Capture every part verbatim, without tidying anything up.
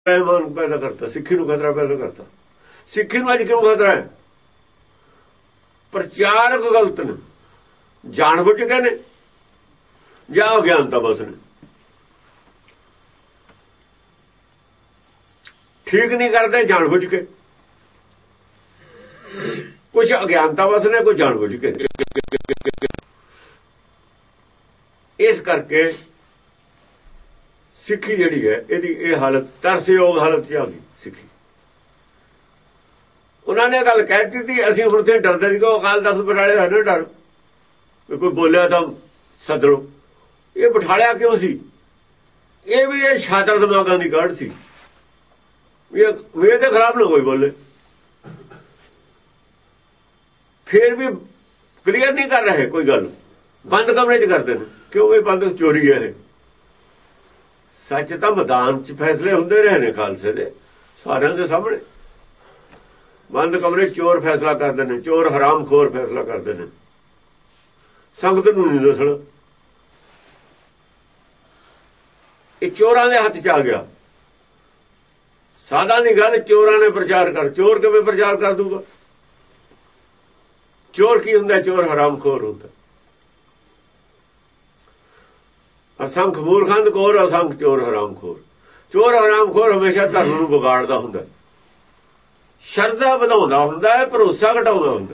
ਰਹਿਮਾਨ ਪੈਦਾ ਕਰਤਾ, ਸਿੱਖੀ ਨੂੰ ਖਤਰਾ ਪੈਦਾ ਕਰਤਾ। ਸਿੱਖੀ ਨੂੰ ਅੱਜ ਕਿਉਂ ਖਤਰਾ ਹੈ? ਪ੍ਰਚਾਰਕ ਗਲਤ ਨੇ, ਜਾਣ ਬੁੱਝ ਕੇ ਨੇ ਜਾਂ ਅਗਿਆਨਤਾ ਬਸ ਨੇ। ਠੀਕ ਨਹੀਂ ਕਰਦੇ ਜਾਣ ਬੁੱਝ ਕੇ, ਕੁਛ ਅਗਿਆਨਤਾ ਬਸ ਨੇ, ਕੁਛ ਜਾਣ ਬੁੱਝ ਕੇ। ਇਸ ਕਰਕੇ ਸਿੱਖੀ ਜਿਹੜੀ ਹੈ ਇਹਦੀ ਇਹ ਹਾਲਤ ਤਰਸਯੋਗ ਹਾਲਤ 'ਚ ਆ ਗਈ ਸਿੱਖੀ। ਉਹਨਾਂ ਨੇ ਗੱਲ ਕਹਿ ਦਿੱਤੀ, ਅਸੀਂ ਹੁਣ ਤੇ ਡਰਦੇ ਸੀ ਕਿ ਅਕਾਲ ਦਸ ਬਿਠਾਲੇ ਹੋਏ ਨਾ, ਡਰ ਕੋਈ ਬੋਲਿਆ ਤਾਂ ਸੱਦ ਲਓ। ਇਹ ਬਿਠਾਲਿਆ ਕਿਉਂ ਸੀ? ਇਹ ਵੀ ਇਹ ਛਾਤਰ ਦਿਮਾਗਾਂ ਦੀ ਕਾਢ ਸੀ ਵੀ ਇਹਦੇ ਖਿਲਾਫ ਨਾ ਕੋਈ ਬੋਲੇ। ਫਿਰ ਵੀ ਕਲੀਅਰ ਨਹੀਂ ਕਰ ਰਹੇ ਕੋਈ ਗੱਲ, ਬੰਦ ਕਮਰੇ 'ਚ ਕਰਦੇ ਨੇ। ਕਿਉਂ? ਇਹ ਬੰਦ ਚੋਰੀ ਹੈ। ਇਹ ਸੱਚ ਤਾਂ ਮੈਦਾਨ 'ਚ ਫੈਸਲੇ ਹੁੰਦੇ ਰਹੇ ਨੇ ਖਾਲਸੇ ਦੇ, ਸਾਰਿਆਂ ਦੇ ਸਾਹਮਣੇ। ਬੰਦ ਕਮਰੇ ਚੋਰ ਫੈਸਲਾ ਕਰਦੇ ਨੇ, ਚੋਰ ਹਰਾਮਖੋਰ ਫੈਸਲਾ ਕਰਦੇ ਨੇ, ਸੰਗਤ ਨੂੰ ਨਹੀਂ ਦੱਸਣਾ। ਇਹ ਚੋਰਾਂ ਦੇ ਹੱਥ 'ਚ ਆ ਗਿਆ। ਸਾਦਾ ਦੀ ਗੱਲ, ਚੋਰਾਂ ਨੇ ਪ੍ਰਚਾਰ ਕਰ। ਚੋਰ ਕਿਵੇਂ ਪ੍ਰਚਾਰ ਕਰ ਦੂਗਾ? ਚੋਰ ਕੀ ਹੁੰਦਾ? ਚੋਰ ਹਰਾਮਖੋਰ ਹੁੰਦਾ। ਅਸੰਖ ਮੂਰਖੰਦ ਕੋਰ, ਅਸੰਖ ਚੋਰ ਹਰਾਮਖੋਰ। ਚੋਰ ਹਰਾਮਖੋਰ ਹਮੇਸ਼ਾ ਧਰਮ ਨੂੰ ਵਿਗਾੜਦਾ ਹੁੰਦਾ, ਸ਼ਰਧਾ ਵਧਾਉਂਦਾ ਹੁੰਦਾ ਹੈ, ਭਰੋਸਾ ਘਟਾਉਂਦਾ ਹੁੰਦਾ।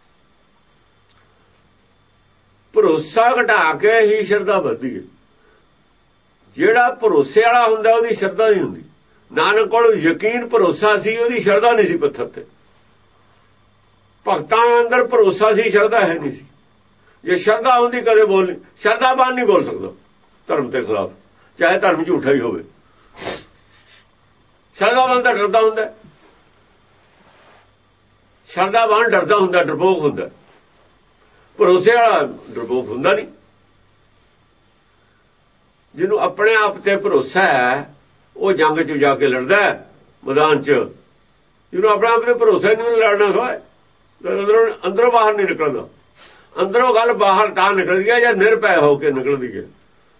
ਭਰੋਸਾ ਘਟਾ ਕੇ ਹੀ ਸ਼ਰਧਾ ਵੱਧਦੀ ਹੈ। ਜਿਹੜਾ ਭਰੋਸੇ ਵਾਲਾ ਹੁੰਦਾ ਉਹਦੀ ਸ਼ਰਧਾ ਨਹੀਂ ਹੁੰਦੀ। ਨਾਨਕ ਕੋਲ ਯਕੀਨ ਭਰੋਸਾ ਸੀ, ਉਹਦੀ ਸ਼ਰਧਾ ਨਹੀਂ ਸੀ ਪੱਥਰ ਤੇ। ਭਗਤਾਂ ਅੰਦਰ ਭਰੋਸਾ ਸੀ, ਸ਼ਰਧਾ ਹੈ ਨਹੀਂ ਸੀ। ਜੇ ਸ਼ਰਧਾ ਹੁੰਦੀ ਕਦੇ ਬੋਲ ਨਹੀਂ, ਸ਼ਰਧਾਵਾਨ ਨਹੀਂ ਬੋਲ ਸਕਦਾ ਧਰਮ ਦੇ ਖਿਲਾਫ, ਚਾਹੇ ਧਰਮ ਝੂਠਾ ਹੀ ਹੋਵੇ। ਸ਼ਰਧਾਵਾਨ ਤਾਂ ਡਰਦਾ ਹੁੰਦਾ, ਸ਼ਰਧਾਵਾਨ ਡਰਦਾ ਹੁੰਦਾ, ਡਰਪੋਕ ਹੁੰਦਾ। ਭਰੋਸੇ ਵਾਲਾ ਡਰਪੋਕ ਹੁੰਦਾ ਨਹੀਂ। ਜਿਹਨੂੰ ਆਪਣੇ ਆਪ ਤੇ ਭਰੋਸਾ ਹੈ ਉਹ ਜੰਗ 'ਚ ਜਾ ਕੇ ਲੜਦਾ ਮੈਦਾਨ 'ਚ। ਜਿਹਨੂੰ ਆਪਣੇ ਆਪ ਤੇ ਭਰੋਸਾ ਨਹੀਂ, ਲੜਨਾ ਹੋਏ ਅੰਦਰੋਂ ਅੰਦਰੋਂ ਬਾਹਰ ਨਹੀਂ ਨਿਕਲਦਾ। ਅੰਦਰੋਂ ਗੱਲ ਬਾਹਰ ਤਾਂ ਨਿਕਲਦੀ ਹੈ ਜਾਂ ਨਿਰਭੈ ਹੋ ਕੇ ਨਿਕਲਦੀ ਹੈ।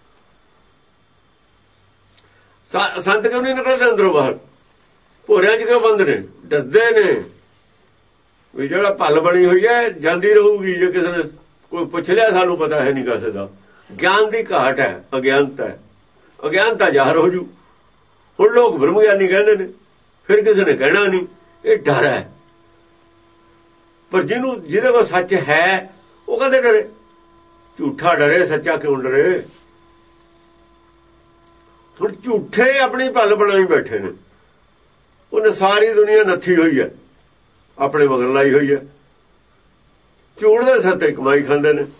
ਸੰਤ ਕਿਉਂ ਨਹੀਂ ਨਿਕਲਦੇ ਅੰਦਰੋਂ ਬਾਹਰ? ਭੋਰਿਆਂ 'ਚ ਕਿਉਂ ਬੰਦ ਨੇ? ਡਰਦੇ ਨੇ ਵੀ ਜਿਹੜਾ ਭੱਲ ਬਣੀ ਹੋਈ ਹੈ ਜਾਂਦੀ ਰਹੂਗੀ। ਜੇ ਕਿਸੇ ਨੇ ਕੋਈ ਪੁੱਛ ਲਿਆ, ਸਾਨੂੰ ਪਤਾ ਹੈ ਨਹੀਂ ਕਿਸੇ ਦਾ। ਗਿਆਨ ਦੀ ਘਾਟ ਹੈ, ਅਗਿਆਨਤਾ ਹੈ। ਅਗਿਆਨਤਾ ਜ਼ਾਹਰ ਹੋ ਜੂ। ਹੁਣ ਲੋਕ ਬ੍ਰਹਮ ਗਿਆਨੀ ਕਹਿੰਦੇ ਨੇ, ਫਿਰ ਕਿਸੇ ਨੇ ਕਹਿਣਾ ਨਹੀਂ। ਇਹ ਡਰ ਹੈ। ਪਰ ਜਿਹਨੂੰ ਜਿਹਦੇ ਕੋਲ ਸੱਚ ਹੈ ਉਹ ਕਦੇ ਡਰੇ? ਝੂਠਾ ਡਰੇ, ਸੱਚਾ ਕਿਉਂ ਡਰੇ? ਹੁਣ ਝੂਠੇ ਆਪਣੀ ਭੱਲ ਬਣਾਈ ਬੈਠੇ ਨੇ। ਉਹਨੇ ਸਾਰੀ ਦੁਨੀਆ ਨੱਥੀ ਹੋਈ ਹੈ, ਆਪਣੇ ਮਗਰ ਲਾਈ ਹੋਈ ਹੈ। ਝੂਠ ਦੇ ਸਿਰ ਤੇ ਕਮਾਈ ਖਾਂਦੇ ਨੇ।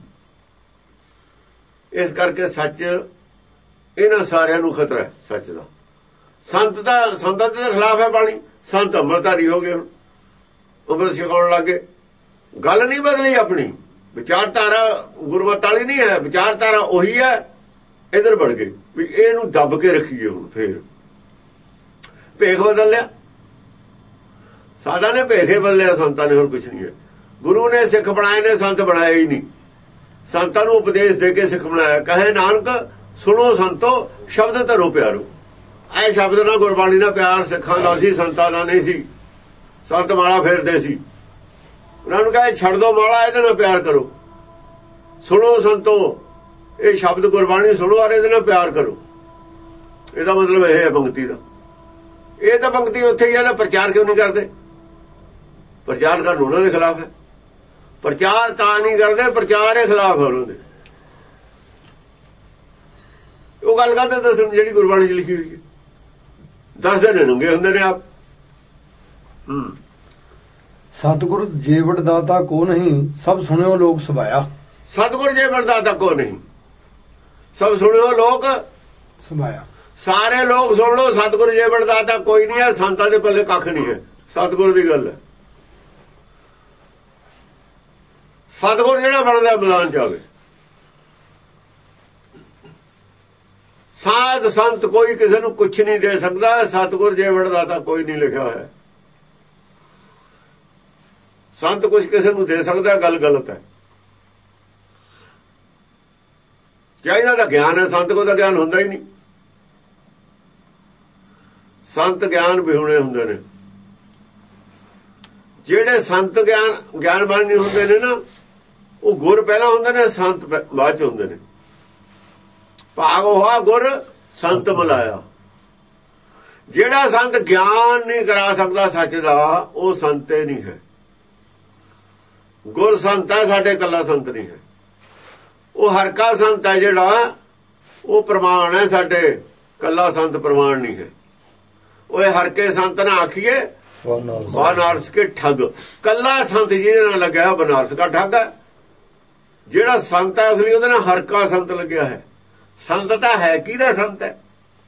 ਇਸ ਕਰਕੇ ਸੱਚ ਇਹਨਾਂ ਸਾਰਿਆਂ ਨੂੰ ਖਤਰਾ ਹੈ, ਸੱਚ ਦਾ। ਸੰਤ ਦਾ ਸੰਤਾਂ ਦੇ ਖਿਲਾਫ ਹੈ ਬਾਣੀ। ਸੰਤ ਅੰਮ੍ਰਿਤਧਾਰੀ ਹੋ ਗਏ, ਹੁਣ ਅੰਮ੍ਰਿਤ ਛਕਾਉਣ ਲੱਗੇ। ਗੱਲ ਨਹੀਂ ਬਦਲੀ ਆਪਣੀ, ਵਿਚਾਰਧਾਰਾ ਗੁਰਮਤਿ ਵਾਲੀ ਨਹੀਂ ਹੈ, ਵਿਚਾਰਧਾਰਾ ਉਹੀ ਹੈ। ਇੱਧਰ ਵੜ ਗਏ ਵੀ ਇਹਨੂੰ ਦੱਬ ਕੇ ਰੱਖੀਏ। ਹੁਣ ਫੇਰ ਭੇਖ ਬਦਲ ਲਿਆ। ਸਾਡਾ ਨੇ ਭੇਖੇ ਬਦਲਿਆ, ਸੰਤਾਂ ਨੇ ਹੋਰ ਕੁਛ ਨਹੀਂ ਹੈ। ਗੁਰੂ ਨੇ ਸਿੱਖ ਬਣਾਏ ਨੇ, ਸੰਤ ਬਣਾਏ ਹੀ ਨਹੀਂ। ਸੰਤਾਂ ਨੂੰ ਉਪਦੇਸ਼ ਦੇ ਕੇ ਸਿੱਖ ਬਣਾਇਆ। ਕਹੇ ਨਾਨਕ ਸੁਣੋ ਸੰਤੋ, ਸ਼ਬਦ ਧਰੋ ਪਿਆਰੋ। ਇਹ ਸ਼ਬਦ ਨਾਲ, ਗੁਰਬਾਣੀ ਨਾਲ ਪਿਆਰ ਸਿੱਖਾਂ ਦਾ ਸੀ, ਸੰਤਾਂ ਦਾ ਨਹੀਂ ਸੀ। ਸੰਤ ਮਾਲਾ ਫੇਰਦੇ ਸੀ, ਉਹਨਾਂ ਨੂੰ ਕਹੇ ਛੱਡ ਦੋ ਮਾਲਾ, ਇਹਦੇ ਨਾਲ ਪਿਆਰ ਕਰੋ। ਸੁਣੋ ਸੰਤੋ, ਇਹ ਸ਼ਬਦ ਗੁਰਬਾਣੀ ਸੁਣੋ ਔਰ ਇਹਦੇ ਨਾਲ ਪਿਆਰ ਕਰੋ। ਇਹਦਾ ਮਤਲਬ ਇਹ ਹੈ ਪੰਕਤੀ ਦਾ। ਇਹ ਤਾਂ ਪੰਕਤੀ ਉੱਥੇ ਹੀ ਹੈ। ਪ੍ਰਚਾਰ ਕਿਉਂ ਨਹੀਂ ਕਰਦੇ? ਪ੍ਰਚਾਰ ਕਰਨ ਉਹਨਾਂ ਦੇ ਖਿਲਾਫ ਹੈ। ਪ੍ਰਚਾਰ ਤਾਂ ਨਹੀਂ ਕਰਦੇ, ਪ੍ਰਚਾਰ ਦੇ ਖਿਲਾਫ ਹੈ ਉਹਨਾਂ ਦੇ। ਉਹ ਗੱਲ ਕਰਦੇ ਦੱਸਣ ਜਿਹੜੀ ਗੁਰਬਾਣੀ 'ਚ ਲਿਖੀ ਹੋਈ ਹੈ। ਦੱਸਦੇ ਨੇ ਨੰਗੇ ਹੁੰਦੇ ਨੇ ਆਪ। ਹੂੰ ਸਤਿਗੁਰ ਜੀਵਟ ਦਾਤਾ ਕੋ ਨਹੀਂ, ਸਭ ਸੁਣਿਓ ਲੋਕ ਸਭਾਇਆ। ਸਤਿਗੁਰ ਜੀਵਟ ਦਾਤਾ ਕੋ ਨਹੀਂ, ਸਭ ਸੁਣਿਓ ਲੋਕ ਸਭਾਇਆ। ਸਾਰੇ ਲੋਕ ਸੁਣ ਲਓ, ਸਤਿਗੁਰ ਜੀਵਟ ਦਾਤਾ ਕੋਈ ਨਹੀਂ ਹੈ। ਸੰਤਾਂ ਦੇ ਪੱਲੇ ਕੱਖ ਨਹੀਂ ਹੈ। ਸਤਿਗੁਰ ਦੀ ਗੱਲ ਹੈ। ਸਤਿਗੁਰ ਜਿਹੜਾ ਬਣਦਾ ਮੈਦਾਨ 'ਚ ਆਵੇ। ਸਾਧ ਸੰਤ ਕੋਈ ਕਿਸੇ ਨੂੰ ਕੁਛ ਨਹੀਂ ਦੇ ਸਕਦਾ। ਸਤਿਗੁਰ ਜੀਵਟ ਦਾਤਾ ਕੋਈ ਨਹੀਂ ਲਿਖਿਆ ਹੋਇਆ। ਸੰਤ ਕੁਛ ਕਿਸੇ ਨੂੰ ਦੇ ਸਕਦਾ, ਗੱਲ ਗਲਤ ਹੈ। ਕਿਆ ਇਹਨਾਂ ਦਾ ਗਿਆਨ ਹੈ? ਸੰਤ ਕੋਲ ਤਾਂ ਗਿਆਨ ਹੁੰਦਾ ਹੀ ਨਹੀਂ। ਸੰਤ ਗਿਆਨ ਵਿਹੂਣੇ ਹੁੰਦੇ ਨੇ। ਜਿਹੜੇ ਸੰਤ ਗਿਆਨ ਗਿਆਨਵਾਨ ਨਹੀਂ ਹੁੰਦੇ ਨੇ ਨਾ, ਉਹ ਗੁਰ ਪਹਿਲਾਂ ਹੁੰਦੇ ਨੇ, ਸੰਤ ਬਾਅਦ ਚ ਹੁੰਦੇ ਨੇ। ਭਾਗ ਹੋਆ ਗੁਰ ਸੰਤ ਮਿਲਾਇਆ। ਜਿਹੜਾ ਸੰਤ ਗਿਆਨ ਨਹੀਂ ਕਰਾ ਸਕਦਾ ਸੱਚ ਦਾ, ਉਹ ਸੰਤੇ ਨਹੀਂ ਹੈ। ਗੁਰ ਸੰਤ ਹੈ ਸਾਡੇ, ਕੱਲਾ ਸੰਤ ਨਹੀਂ ਹੈ। ਉਹ ਹਰ ਕਾ ਸੰਤ ਹੈ ਜਿਹੜਾ, ਉਹ ਪ੍ਰਮਾਣ ਹੈ ਸਾਡੇ, ਕੱਲਾ ਸੰਤ ਪ੍ਰਮਾਣ ਨਹੀਂ ਹੈ। ਉਹ ਹਰ ਕੇ ਸੰਤ ਨਾ ਆਖੀਏ ਬਨਾਰਸ ਕੇ ਠੱਗ। ਕੱਲਾ ਸੰਤ ਜਿਹਦੇ ਨਾਲ ਲੱਗਿਆ ਬਨਾਰਸ ਦਾ ਠੱਗ ਹੈ। ਜਿਹੜਾ ਸੰਤ ਹੈ ਅਸਲੀ, ਉਹਦੇ ਨਾਲ ਹਰ ਕਾ ਸੰਤ ਲੱਗਿਆ ਹੈ। ਸੰਤ ਤਾਂ ਹੈ ਕਿਹਦਾ ਸੰਤ ਹੈ?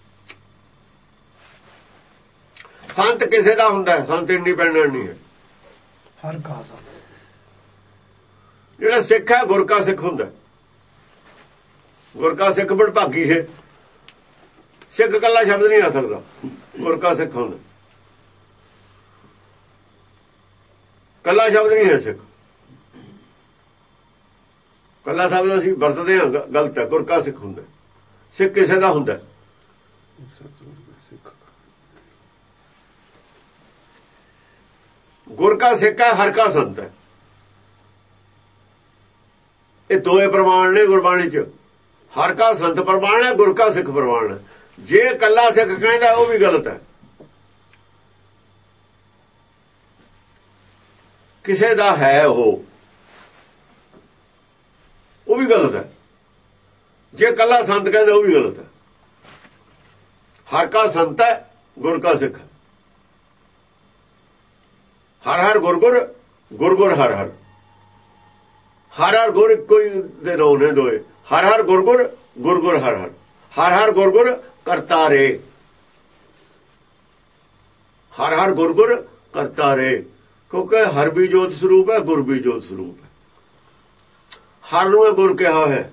ਸੰਤ ਕਿਸੇ ਦਾ ਹੁੰਦਾ ਹੈ, ਸੰਤ ਇੰਡੀਪੈਂਡੈਂਟ ਨਹੀਂ ਹੈ। ਹਰ ਕਾ ਸੰਤ ਜਿਹੜਾ ਸਿੱਖ ਹੈ, ਗੁਰ ਕਾ ਸਿੱਖ ਹੁੰਦਾ। ਗੁਰ ਕਾ ਸਿੱਖ ਬੜ ਭਾਗੀ ਹੈ। ਸਿੱਖ ਕੱਲਾ ਸ਼ਬਦ ਨਹੀਂ ਆ ਸਕਦਾ, ਗੁਰ ਕਾ ਸਿੱਖ ਹੁੰਦਾ। ਕੱਲਾ ਸ਼ਬਦ ਨਹੀਂ ਹੈ ਸਿੱਖ। ਕੱਲਾ ਸ਼ਬਦ ਅਸੀਂ ਵਰਤਦੇ ਹਾਂ, ਗਲਤ ਹੈ। ਗੁਰ ਕਾ ਸਿੱਖ ਹੁੰਦਾ। ਸਿੱਖ ਕਿਸੇ ਦਾ ਹੁੰਦਾ। ਗੁਰ ਕਾ ਸਿੱਖ ਹੈ, ਹਰ ਕਾ ਸੰਤ ਹੈ। ਇਹ ਦੋਏ ਪ੍ਰਮਾਣ ਨੇ ਗੁਰਬਾਣੀ ਚ। ਹਰ ਕਾ ਸੰਤ ਪ੍ਰਮਾਣ ਹੈ, ਗੁਰ ਕਾ ਸਿੱਖ ਪ੍ਰਮਾਣ ਹੈ। ਜੇ ਕੱਲਾ ਸਿੱਖ ਕਹਿੰਦਾ ਉਹ ਵੀ ਗਲਤ ਹੈ। ਕਿਸੇ ਦਾ ਹੈ ਉਹ ਉਹ ਵੀ ਗਲਤ ਹੈ। ਜੇ ਕੱਲਾ ਸੰਤ ਕਹਿੰਦਾ ਉਹ ਵੀ ਗਲਤ ਹੈ। ਹਰ ਕਾ ਸੰਤ ਹੈ, ਗੁਰ ਕਾ ਸਿੱਖ ਹੈ। ਹਰ ਹਰ ਗੁਰ ਗੁਰ, ਗੁਰ ਗੁਰ ਹਰ ਹਰ। ਹਰ ਹਰ ਗੁਰ ਕੋਈ ਦੇ ਰੋ ਨੇ ਦੋਏ। ਹਰ ਹਰ ਗੁਰ ਗੁਰ, ਗੁਰ ਗੁਰ ਹਰ ਹਰ। ਹਰ ਹਰ ਗੁਰ ਗੁਰ ਕਰਤਾ ਰੇ। ਹਰ ਹਰ ਗੁਰ ਗੁਰ ਕਰਤਾ ਰੇ। ਕਿਉਂਕਿ ਹਰ ਵੀ ਜੋਤ ਸਰੂਪ ਹੈ, ਗੁਰ ਵੀ ਜੋਤ ਸਰੂਪ ਹੈ। ਹਰ ਨੂੰ ਇਹ ਗੁਰ ਕਿਹਾ ਹੈ।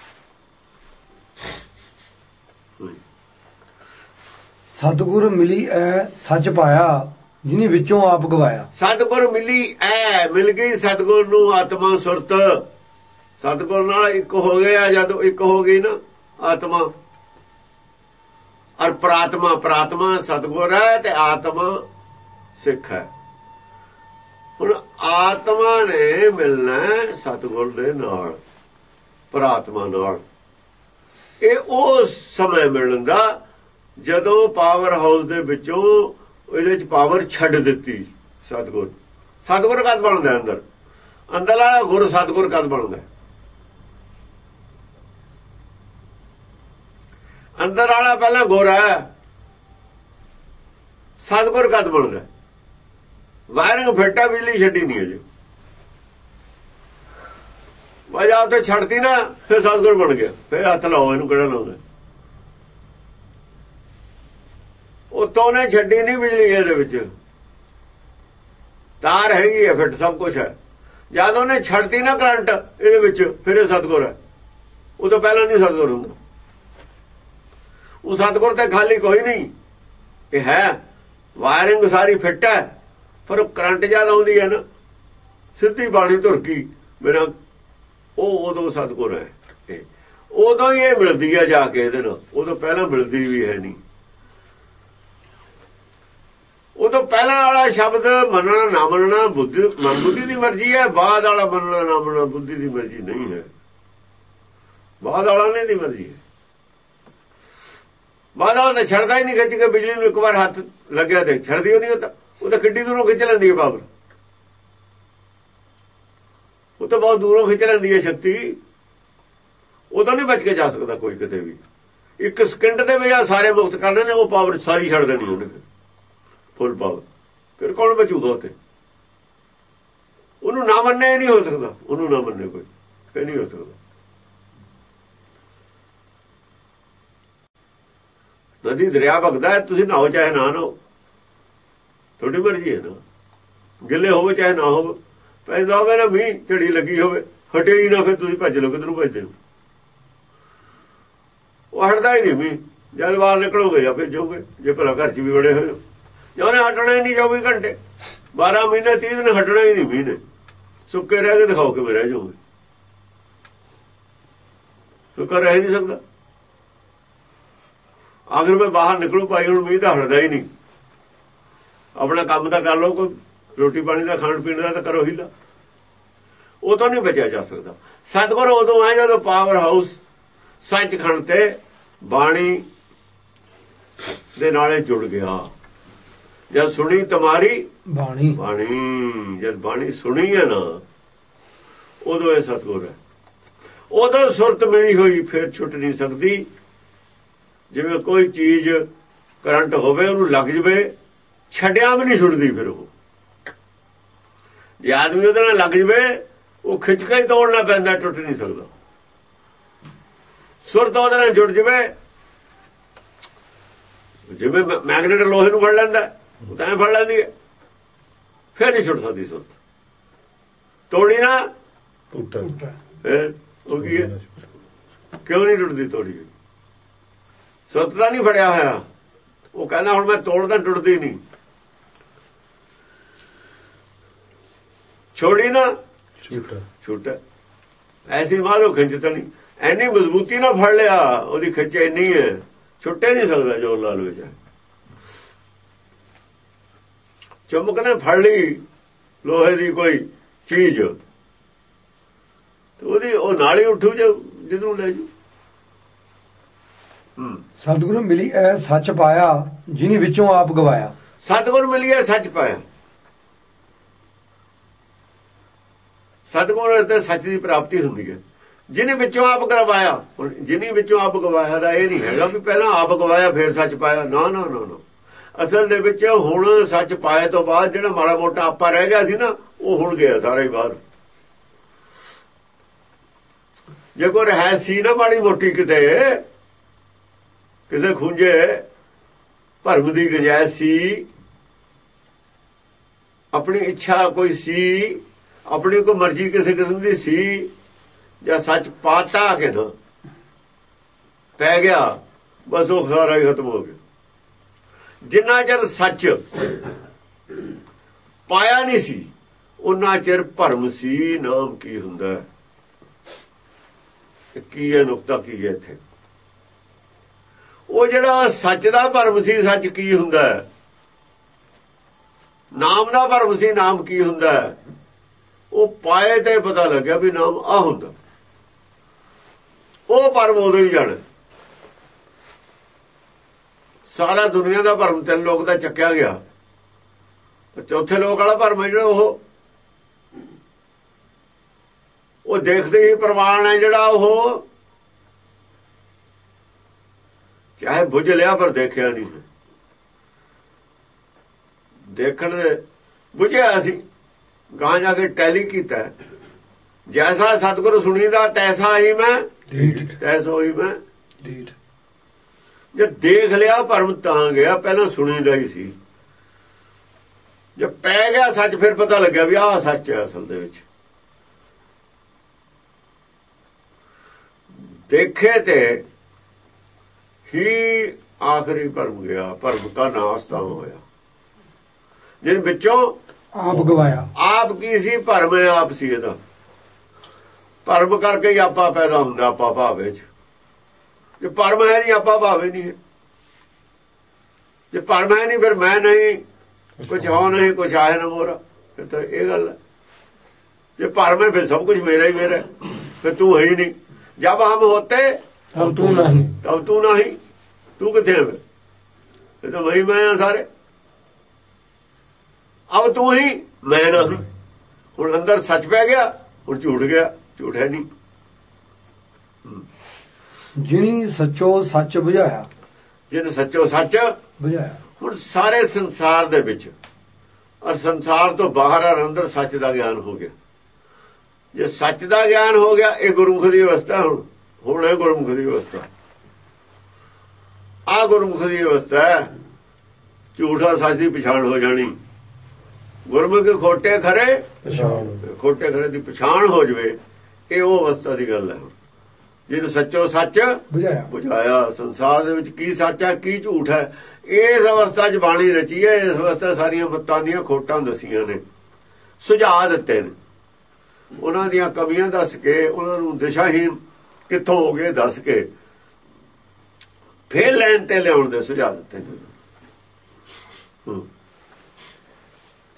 ਸਤਿਗੁਰ ਮਿਲੀ ਐ ਸੱਚ ਪਾਇਆ, ਜਿਨੀ ਵਿੱਚੋਂ ਆਪ ਗਵਾਇਆ। ਸਤਿਗੁਰ ਮਿਲੀ ਐ, ਮਿਲ ਗਈ ਸਤਿਗੁਰ ਨੂੰ ਆਤਮਾ ਸੁਰਤ। ਸਤਿਗੁਰ ਨਾਲ ਇੱਕ ਹੋ ਗਿਆ। ਜਦ ਇੱਕ ਹੋ ਗਈ ਨਾ ਆਤਮਾ ਔਰ ਪ੍ਰਾਤਮਾ, ਪ੍ਰਾਤਮਾ ਸਤਿਗੁਰ ਹੈ ਤੇ ਆਤਮਾ ਸਿੱਖ ਹੈ। ਹੁਣ ਆਤਮਾ ਨੇ ਮਿਲਣਾ ਸਤਿਗੁਰ ਦੇ ਨਾਲ, ਪ੍ਰਾਤਮਾ ਨਾਲ। ਇਹ ਉਹ ਸਮੇਂ ਮਿਲਣ ਦਾ ਜਦੋਂ ਪਾਵਰ ਹਾਊਸ ਦੇ ਵਿੱਚੋਂ ਇਹਦੇ ਚ ਪਾਵਰ ਛੱਡ ਦਿੱਤੀ। ਸਤਿਗੁਰ ਸਤਿਗੁਰ ਕਦ ਬਣਦਾ? ਅੰਦਰ ਅੰਦਰ ਵਾਲਾ ਗੁਰ ਸਤਿਗੁਰ ਕਦ ਬਣਦਾ? ਅੰਦਰ ਵਾਲਾ ਪਹਿਲਾਂ ਗੁਰ ਹੈ, ਸਤਿਗੁਰ ਕਦ ਬਣਦਾ? ਵਾਇਰਿੰਗ ਫਿੱਟਾ, ਬਿਜਲੀ ਛੱਡੀ ਨਹੀਂ ਅਜੇ। ਵਜਾ ਉੱਤੇ ਛੱਡਤੀ ਨਾ, ਫਿਰ ਸਤਿਗੁਰ ਬਣ ਗਿਆ। ਫਿਰ ਹੱਥ ਲਾਓ ਇਹਨੂੰ, ਕਿਹੜਾ ਲਾਉਂਦਾ? ਉਤੋਂ ਨੇ ਛੱਡੀ ਨਹੀਂ ਬਿਜਲੀ। ਇਹਦੇ ਵਿੱਚ ਤਾਰ ਹੈਗੀ ਹੈ, ਫਿੱਟ ਸਭ ਕੁਛ ਹੈ। ਜਦ ਉਹਨੇ ਛੱਡਤੀ ਨਾ ਕਰੰਟ ਇਹਦੇ ਵਿੱਚ, ਫਿਰ ਇਹ ਸਤਿਗੁਰ ਹੈ। ਉਹ ਤੋਂ ਪਹਿਲਾਂ ਨਹੀਂ ਸਤਿਗੁਰ ਹੁੰਦਾ। ਉਹ ਸਤਿਗੁਰ ਤੇ ਖਾਲੀ ਕੋਈ ਨਹੀਂ। ਇਹ ਹੈ ਵਾਇਰਿੰਗ ਸਾਰੀ ਫਿੱਟ ਹੈ, ਪਰ ਉਹ ਕਰੰਟ ਜਦ ਆਉਂਦੀ ਹੈ ਨਾ, ਸਿੱਧੀ ਬਾਣੀ ਧੁਰਕੀ ਬਿਨਾਂ, ਉਹ ਉਦੋਂ ਸਤਿਗੁਰ ਹੈ। ਉਦੋਂ ਹੀ ਇਹ ਮਿਲਦੀ ਹੈ ਜਾ ਕੇ ਇਹਦੇ ਨਾਲ। ਉਦੋਂ ਪਹਿਲਾਂ ਮਿਲਦੀ ਵੀ ਹੈ ਨਹੀਂ। ਉਦੋਂ ਪਹਿਲਾਂ ਵਾਲਾ ਸ਼ਬਦ ਮੰਨਣਾ ਨਾ ਮੰਨਣਾ ਬੁੱਧੀ ਮਨ ਬੁੱਧੀ ਦੀ ਮਰਜ਼ੀ ਹੈ। ਬਾਅਦ ਵਾਲਾ ਮੰਨਣਾ ਨਾ ਮੰਨਣਾ ਬੁੱਧੀ ਦੀ ਮਰਜ਼ੀ ਨਹੀਂ ਹੈ। ਬਾਅਦ ਵਾਲਾ ਨਹੀਂ ਦੀ ਮਰਜ਼ੀ ਹੈ। ਬਾਅਦ ਵਾਲਾ ਤਾਂ ਛੱਡਦਾ ਹੀ ਨਹੀਂ। ਖਿੱਚ ਕੇ ਬਿਜਲੀ ਨੂੰ ਇੱਕ ਵਾਰ ਹੱਥ ਲੱਗਿਆ ਤੇ ਛੱਡਦੀ ਉਹ ਨਹੀਂ। ਉਹ ਤਾਂ ਉਹ ਤਾਂ ਕਿੱਡੀ ਦੂਰੋਂ ਖਿੱਚ ਲੈਂਦੀ ਹੈ ਪਾਵਰ। ਉਹ ਤਾਂ ਬਹੁਤ ਦੂਰੋਂ ਖਿੱਚ ਲੈਂਦੀ ਹੈ ਸ਼ਕਤੀ। ਉਹ ਤਾਂ ਨਹੀਂ ਬਚ ਕੇ ਜਾ ਸਕਦਾ ਕੋਈ ਕਿਤੇ ਵੀ। ਇੱਕ ਸਕਿੰਟ ਦੇ ਵਿੱਚ ਸਾਰੇ ਮੁਕਤ ਕਰਨੇ ਨੇ, ਉਹ ਪਾਵਰ ਸਾਰੀ ਛੱਡ ਦੇਣੀ ਉਹਨੇ, ਫੁੱਲ ਪਾਵਰ। ਫਿਰ ਕੌਣ ਬਚੂਗਾ ਉੱਥੇ? ਉਹਨੂੰ ਨਾ ਮੰਨੇ ਨਹੀਂ ਹੋ ਸਕਦਾ। ਉਹਨੂੰ ਨਾ ਮੰਨੇ ਕੋਈ, ਇਹ ਨਹੀਂ ਹੋ ਸਕਦਾ। ਨਦੀ ਦਰਿਆ ਵਗਦਾ, ਤੁਸੀਂ ਨਹਾਓ ਚਾਹੇ ਨਾ ਨਹਾਓ, ਤੁਹਾਡੀ ਮਰਜ਼ੀ ਹੈ ਨਾ। ਗਿੱਲੇ ਹੋਵੇ ਚਾਹੇ ਨਾ ਹੋਵੇ, ਪੈਂਦਾ ਹੋਵੇ ਨਾ ਮੀਂਹ, ਝੜੀ ਲੱਗੀ ਹੋਵੇ, ਹਟੇ ਹੀ ਨਾ, ਫਿਰ ਤੁਸੀਂ ਭੱਜ ਲਓ। ਕਿੱਧਰੋਂ ਭੱਜਦੇ ਹੋ? ਉਹ ਹਟਦਾ ਹੀ ਨਹੀਂ ਮੀਂਹ। ਜਦ ਬਾਹਰ ਨਿਕਲੋਗੇ ਜਾਂ ਭੇਜੋਗੇ, ਜੇ ਭਲਾ ਘਰ 'ਚ ਵੀ ਬੜੇ ਹੋਏ ਹੋ। ਜਾਂ ਉਹਨੇ ਹਟਣਾ ਹੀ ਨਹੀਂ ਚੌਵੀ ਘੰਟੇ, ਬਾਰਾਂ ਮਹੀਨੇ ਤੀਹ ਦਿਨ ਹਟਣਾ ਹੀ ਨਹੀਂ ਮੀਂਹ ਨੇ। ਸੁੱਕੇ ਰਹਿ ਕੇ ਦਿਖਾਓ ਕਿਵੇਂ ਰਹਿ ਜਾਓਗੇ। ਸੁੱਕਾ ਰਹਿ ਨਹੀਂ ਸਕਦਾ। ਆਖਰ ਮੈਂ ਬਾਹਰ ਨਿਕਲੂ ਭਾਈ, ਹੁਣ ਮੀਂਹ ਤਾਂ ਹਟਦਾ ਹੀ ਨਹੀਂ। ਆਪਣਾ ਕੰਮ ਤਾਂ ਕਰ ਲਓ, ਕੋਈ ਰੋਟੀ ਪਾਣੀ ਦਾ ਖਾਣ ਪੀਣ ਦਾ ਤਾਂ ਕਰੋ ਹੀਲਾ। ਉਹ ਤੋਂ ਨਹੀਂ ਬਚਿਆ ਜਾ ਸਕਦਾ। ਸਤਿਗੁਰ ਉਦੋਂ ਆ ਜਦੋਂ ਪਾਵਰ ਹਾਊਸ ਸੱਚਖੰਡ ਤੇ ਬਾਣੀ ਦੇ ਨਾਲੇ ਜੁੜ ਗਿਆ। ਜਦ ਸੁਣੀ ਤੁਮਾਰੀ ਬਾਣੀ ਬਾਣੀ ਜਦ ਬਾਣੀ ਸੁਣੀ ਹੈ ਨਾ, ਉਦੋਂ ਇਹ ਸਤਿਗੁਰ ਹੈ। ਉਦੋਂ ਸੁਰਤ ਮਿਲੀ ਹੋਈ ਫਿਰ ਛੁੱਟ ਨਹੀਂ ਸਕਦੀ। ਜਿਵੇਂ ਕੋਈ ਚੀਜ਼ ਕਰੰਟ ਹੋਵੇ, ਉਹਨੂੰ ਲੱਗ ਜਵੇ, ਛੱਡਿਆ ਵੀ ਨਹੀਂ ਛੁੱਟਦੀ। ਫਿਰ ਉਹ ਜੇ ਆਦਮੀ ਉਹਦੇ ਨਾਲ ਲੱਗ ਜਵੇ, ਉਹ ਖਿੱਚ ਕੇ ਹੀ ਤੋੜਨਾ ਪੈਂਦਾ, ਟੁੱਟ ਨਹੀਂ ਸਕਦਾ। ਸੁਰਤ ਉਹਦੇ ਨਾਲ ਜੁੜ ਜਵੇ, ਜਿਵੇਂ ਮੈਗਨੇਟ ਲੋਹੇ ਨੂੰ ਫੜ ਲੈਂਦਾ, ਉਹ ਤਾਂ ਫੜ ਲੈਂਦੀ ਹੈ, ਫਿਰ ਨਹੀਂ ਛੁੱਟ ਸਕਦੀ ਸੁਰਤ। ਤੋੜੀ ਨਾ ਫਿਰ ਉਹ ਕੀ ਹੈ, ਕਿਉਂ ਨਹੀਂ ਟੁੱਟਦੀ? ਤੋੜੀ ਸੁਰਤ ਦਾ ਨਹੀਂ ਫੜਿਆ ਹੋਇਆ। ਉਹ ਕਹਿੰਦਾ ਹੁਣ ਮੈਂ ਤੋੜਦਾ, ਟੁੱਟਦੀ ਨਹੀਂ। ਛੋੜੀ ਨਾ ਛੁੱਟ, ਐਸੀ ਮਾਰੋ ਖਿੱਚ ਨਹੀਂ, ਐਨੀ ਮਜ਼ਬੂਤੀ ਨਾਲ ਫੜ ਲਿਆ, ਉਹਦੀ ਖਿੱਚ ਇੰਨੀ ਹੈ, ਛੁੱਟੇ ਨਹੀਂ ਸਕਦਾ। ਜੋਰ ਲਾ ਲਵੇ ਚਾਹੇ। ਚੁੰਬਕ ਨੇ ਫੜ ਲਈ ਲੋਹੇ ਦੀ ਕੋਈ ਚੀਜ਼, ਤੇ ਉਹਦੀ ਉਹ ਨਾਲ ਹੀ ਉੱਠੂ ਜੇ ਜਿਹਨੂੰ ਲੈ ਜੂ। ਸਤਿਗੁਰੂ ਮਿਲੀ ਐ ਸੱਚ ਪਾਇਆ, ਜਿਨੀ ਵਿੱਚੋਂ ਆਪ ਗਵਾਇਆ। ਸਤਿਗੁਰ ਮਿਲੀਏ ਸੱਚ ਪਾਇਆ। ਸਤਿਗੁਰ ਤੇ ਸੱਚ ਦੀ ਪ੍ਰਾਪਤੀ ਹੁੰਦੀ ਹੈ, ਜਿਹਨੇ ਵਿੱਚੋਂ ਆਪ ਗਵਾਇਆ। ਹੁਣ ਜਿਹਨੇ ਵਿੱਚੋਂ ਆਪ ਗਵਾਇਆ ਦਾ ਇਹ ਨਹੀਂ ਹੈਗਾ ਵੀ ਪਹਿਲਾਂ ਆਪ ਗਵਾਇਆ ਫਿਰ ਸੱਚ ਪਾਇਆ। ਨਾ ਨਾ ਨਾ ਨਾ, ਅਸਲ ਦੇ ਵਿੱਚ ਹੁਣ ਸੱਚ ਪਾਏ ਤੋਂ ਬਾਅਦ ਜਿਹੜਾ ਮਾੜਾ ਮੋਟਾ ਆਪਾ ਰਹਿ ਗਿਆ ਸੀ ਨਾ, ਉਹ ਹੁਣ ਗਿਆ ਸਾਰਾ ਹੀ ਬਾਹਰ। ਜੇ ਕੋਈ ਰਹਿ ਸੀ ਨਾ ਮਾੜੀ ਮੋਟੀ ਕਿਤੇ ਕਿਸੇ ਖੁੰਝੇ ਭਰਮ ਦੀ ਗੁੰਜਾਇਸ਼ ਸੀ, ਆਪਣੀ ਇੱਛਾ ਕੋਈ ਸੀ, ਆਪਣੀ ਕੋਈ ਮਰਜ਼ੀ ਕਿਸੇ ਕਿਸਮ ਦੀ ਸੀ, ਜਾਂ ਸੱਚ ਪਾਤਾ ਕਿ ਨਾ ਪੈ ਗਿਆ, ਬਸ ਉਹ ਸਾਰਾ ਹੀ ਖਤਮ ਹੋ ਗਿਆ। ਜਿੰਨਾ ਚਿਰ ਸੱਚ ਪਾਇਆ ਨਹੀਂ ਸੀ, ਉਹਨਾਂ ਚਿਰ ਭਰਮ ਸੀ। ਨਾਮ ਕੀ ਹੁੰਦਾ, ਕੀ ਹੈ ਨੁਕਤਾ, ਕੀ ਹੈ ਇੱਥੇ? ਉਹ ਜਿਹੜਾ ਸੱਚ ਦਾ ਭਰਮ ਸੀ, ਸੱਚ ਕੀ ਹੁੰਦਾ, ਨਾਮ ਦਾ ਭਰਮ ਸੀ, ਨਾਮ ਕੀ ਹੁੰਦਾ, ਉਹ ਪਾਏ ਤੇ ਪਤਾ ਲੱਗਿਆ ਵੀ ਨਾਮ ਆ ਹੁੰਦਾ। ਉਹ ਭਰਮ ਉਦੋਂ ਹੀ ਜਾਣਾ। ਸਾਰਾ ਦੁਨੀਆ ਦਾ ਭਰਮ ਤਿੰਨ ਲੋਕ ਦਾ ਚੱਕਿਆ ਗਿਆ, ਚੌਥੇ ਲੋਕ ਵਾਲਾ ਭਰਮ ਹੈ ਜਿਹੜਾ ਉਹ ਉਹ ਦੇਖਦੇ ਹੀ ਪ੍ਰਮਾਣ ਹੈ ਜਿਹੜਾ ਉਹ ਚਾਹੇ ਬੁੱਝ ਲਿਆ ਪਰ ਦੇਖਿਆ ਨਹੀਂ। ਦੇਖਣ ਦੇ ਬੁਝਿਆ ਅਸੀਂ ਗਾਂ ਜਾ ਕੇ ਟੈਲੀ ਕੀਤਾ, ਜੈਸਾ ਸਤਿਗੁਰੂ ਸੁਣੀਦਾ ਤੈਸਾ ਹੀ ਮੈਂ ਤੈਸੋ ਹੀ ਮੈਂ। ਜੇ ਦੇਖ ਲਿਆ ਭਰਮ ਤਾਂ ਗਿਆ, ਪਹਿਲਾਂ ਸੁਣੀਦਾ ਹੀ ਸੀ। ਜੇ ਪੈ ਗਿਆ ਸੱਚ, ਫਿਰ ਪਤਾ ਲੱਗਿਆ ਵੀ ਆਹ ਸੱਚ ਹੈ। ਅਸਲ ਦੇ ਵਿੱਚ ਦੇਖੇ ਤੇ ਹੀ ਆਖਰੀ ਭਰਮ ਗਿਆ, ਭਰਮ ਦਾ ਨਾਸ ਤਾਂ ਹੋਇਆ। ਜਿਨ ਵਿੱਚੋਂ ਆਪ ਗਵਾਇਆ। ਆਪ ਕੀ ਸੀ? ਭਰਮ ਆਪ ਸੀ। ਇਹਦਾ ਭਰਮ ਕਰਕੇ ਹੀ ਆਪਾ ਪੈਦਾ ਹੁੰਦਾ, ਆਪਾ ਭਾਵੇ ਚ। ਜੇ ਭਰਮ ਹੈ ਨਹੀਂ, ਆਪਾ ਭਾਵੇ ਨਹੀਂ ਹੈ। ਜੇ ਭਰਮ ਹੈ ਨਹੀਂ, ਫਿਰ ਮੈਂ ਨਹੀਂ, ਕੁਛ ਹੋ ਨਹੀਂ, ਕੁਛ ਆਏ ਨਾ ਮੋਰਾ। ਫਿਰ ਤਾਂ ਇਹ ਗੱਲ ਹੈ। ਜੇ ਭਰਮ ਹੈ ਫਿਰ ਸਭ ਕੁਝ ਮੇਰਾ ਹੀ ਮੇਰਾ, ਫਿਰ ਤੂੰ ਹੈ ਹੀ ਨਹੀਂ। ਜਬ ਹਮ ਹੋਤੇ ਤਬ ਤੂੰ ਨਹੀਂ, ਤਬ ਤੂੰ ਨਹੀਂ। ਤੂੰ ਕਿੱਥੇ ਹੈ? ਇਹ ਤਾਂ ਵਹੀ ਮੈਂ ਆ ਸਾਰੇ। ਅਬ ਤੂੰ ਹੀ, ਮੈਂ ਨਹੀਂ। ਹੁਣ ਅੰਦਰ ਸੱਚ ਪੈ ਗਿਆ, ਹੁਣ ਝੂਠ ਗਿਆ। ਝੂਠ ਹੈ ਨਹੀਂ। ਜਿਨੀ ਸੱਚੋ ਸੱਚ ਬੁਝਾਇਆ। ਜਿਹਨੇ ਸੱਚੋ ਸੱਚ ਬੁਝਾਇਆ। ਹੁਣ ਸਾਰੇ ਸੰਸਾਰ ਦੇ ਵਿੱਚ, ਔਰ ਸੰਸਾਰ ਤੋਂ ਬਾਹਰ ਔਰ ਅੰਦਰ ਸੱਚ ਦਾ ਗਿਆਨ ਹੋ ਗਿਆ। ਜੇ ਸੱਚ ਦਾ ਗਿਆਨ ਹੋ ਗਿਆ, ਇਹ ਗੁਰਮੁਖ ਦੀ ਅਵਸਥਾ। ਹੁਣ ਹੁਣ ਇਹ ਗੁਰਮੁਖ ਦੀ ਅਵਸਥਾ, ਆ ਗੁਰਮੁਖ ਦੀ ਅਵਸਥਾ ਹੈ। ਝੂਠਾ ਸੱਚ ਦੀ ਪਛਾਣ ਹੋ ਜਾਣੀ। ਗੁਰਮੁਖ ਖੋਟੇ ਖਰੇ ਖੋਟੇ ਖਰੇ ਦੀ ਪਛਾਣ ਹੋ ਜਵੇ, ਇਹ ਉਹ ਅਵਸਥਾ ਦੀ ਗੱਲ ਹੈ। ਜਿਹਨੂੰ ਸੱਚੋ ਸੱਚ ਬੁਝਾਇਆ। ਸੰਸਾਰ ਦੇ ਵਿੱਚ ਕੀ ਸੱਚ ਹੈ, ਕੀ ਝੂਠ ਹੈ, ਇਸ ਅਵਸਥਾ 'ਚ ਬਾਣੀ ਰਚੀ ਹੈ। ਇਸ ਅਵਸਥਾ ਸਾਰੀਆਂ ਮੱਤਾਂ ਦੀਆਂ ਖੋਟਾਂ ਦਸੀਆਂ ਨੇ, ਸੁਝਾਅ ਦਿੱਤੇ ਨੇ। ਉਹਨਾਂ ਦੀਆਂ ਕਮੀਆਂ ਦੱਸ ਕੇ, ਉਹਨਾਂ ਨੂੰ ਦਿਸ਼ਾਹੀਨ ਕਿੱਥੋਂ ਹੋ ਗਏ ਦੱਸ ਕੇ, ਫੇਰ ਲੈਣ ਤੇ ਲਿਆਉਣ ਦੇ ਸੁਝਾਅ ਦਿੱਤੇ ਨੇ।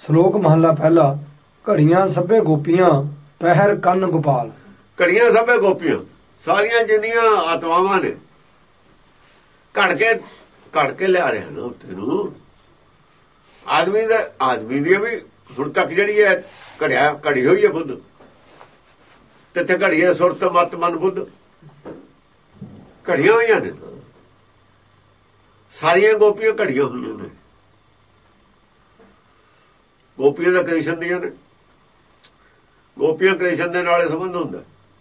ਸ਼ਲੋਕ ਮਹਲਾ ਪਹਿਲਾ। ਘੜੀਆਂ ਸਭੇ ਗੋਪੀਆਂ ਪਹਿਰ ਕੰਨ ਗੋਪਾਲ। ਘੜੀਆਂ ਸਭੇ ਗੋਪੀਆਂ ਸਾਰੀਆਂ ਜਿੰਨੀਆਂ ਆਤਮਾਵਾਂ ਨੇ ਘੜ ਕੇ ਘੜ ਕੇ ਲਿਆ ਰਿਹਾ ਨਾ ਉੱਥੇ ਨੂੰ। ਆਦਮੀ ਦਾ ਆਦਮੀ ਦੀ ਵੀ ਹੁਣ ਤੱਕ ਜਿਹੜੀ ਹੈ ਘੜਿਆ ਘੜੀ ਹੋਈ ਹੈ ਬੁੱਧ ਤੇ ਤੇ ਘੜੀ ਹੈ ਸੁਰਤ ਮਤ ਮਨ ਬੁੱਧ ਘੜੀਆਂ ਹੋਈਆਂ ਨੇ। ਸਾਰੀਆਂ ਗੋਪੀਆਂ ਘੜੀਆਂ ਹੋਈਆਂ ਨੇ। ਗੋਪੀਆਂ ਦਾ ਕ੍ਰਿਸ਼ਨ ਦੀਆਂ ਨੇ। ਗੋਪੀਆਂ ਕ੍ਰਿਸ਼ਨ ਦੇ ਨਾਲੇ ਸੰਬੰਧ ਹੁੰਦਾ।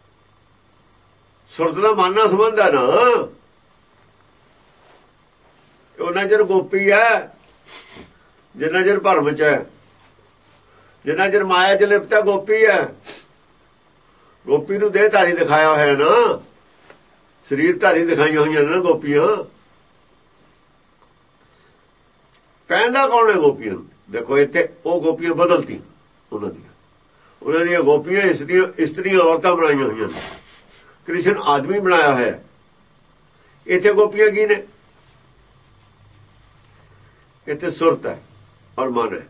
ਸੁਰਤ ਦਾ ਮਨ ਨਾਲ ਸੰਬੰਧ ਹੈ ਨਾ। ਉਹਨਾਂ ਚਿਰ ਗੋਪੀ ਹੈ ਜਿੰਨਾ ਚਿਰ ਭਰਮ ਚ ਹੈ, ਜਿੰਨਾ ਚਿਰ ਮਾਇਆ ਚ ਲਿਪਤਾ ਗੋਪੀ ਹੈ। ਗੋਪੀ ਨੂੰ ਦੇਹ ਧਾਰੀ ਦਿਖਾਇਆ ਹੋਇਆ ਨਾ, ਸਰੀਰ ਧਾਰੀ ਦਿਖਾਈਆਂ ਹੋਈਆਂ ਨੇ ਨਾ ਗੋਪੀਆਂ। ਕਹਿੰਦਾ ਕੌਣ ਹੈ ਗੋਪੀਆਂ ਨੂੰ? ਦੇਖੋ ਇੱਥੇ ਉਹ ਗੋਪੀਆਂ ਬਦਲਤੀ ਉਹਨਾਂ ਦੀਆਂ। ਉਹਨਾਂ ਦੀਆਂ ਗੋਪੀਆਂ ਇਸਤਰੀਆਂ ਇਸਤਰੀਆਂ ਔਰਤਾਂ ਬਣਾਈਆਂ ਹੋਈਆਂ ਨੇ। ਕ੍ਰਿਸ਼ਨ ਆਦਮੀ ਬਣਾਇਆ ਹੋਇਆ। ਇੱਥੇ ਗੋਪੀਆਂ ਕੀ ਨੇ? ਇੱਥੇ ਸੁਰਤ ਹੈ ਔਰ ਮਨ ਹੈ,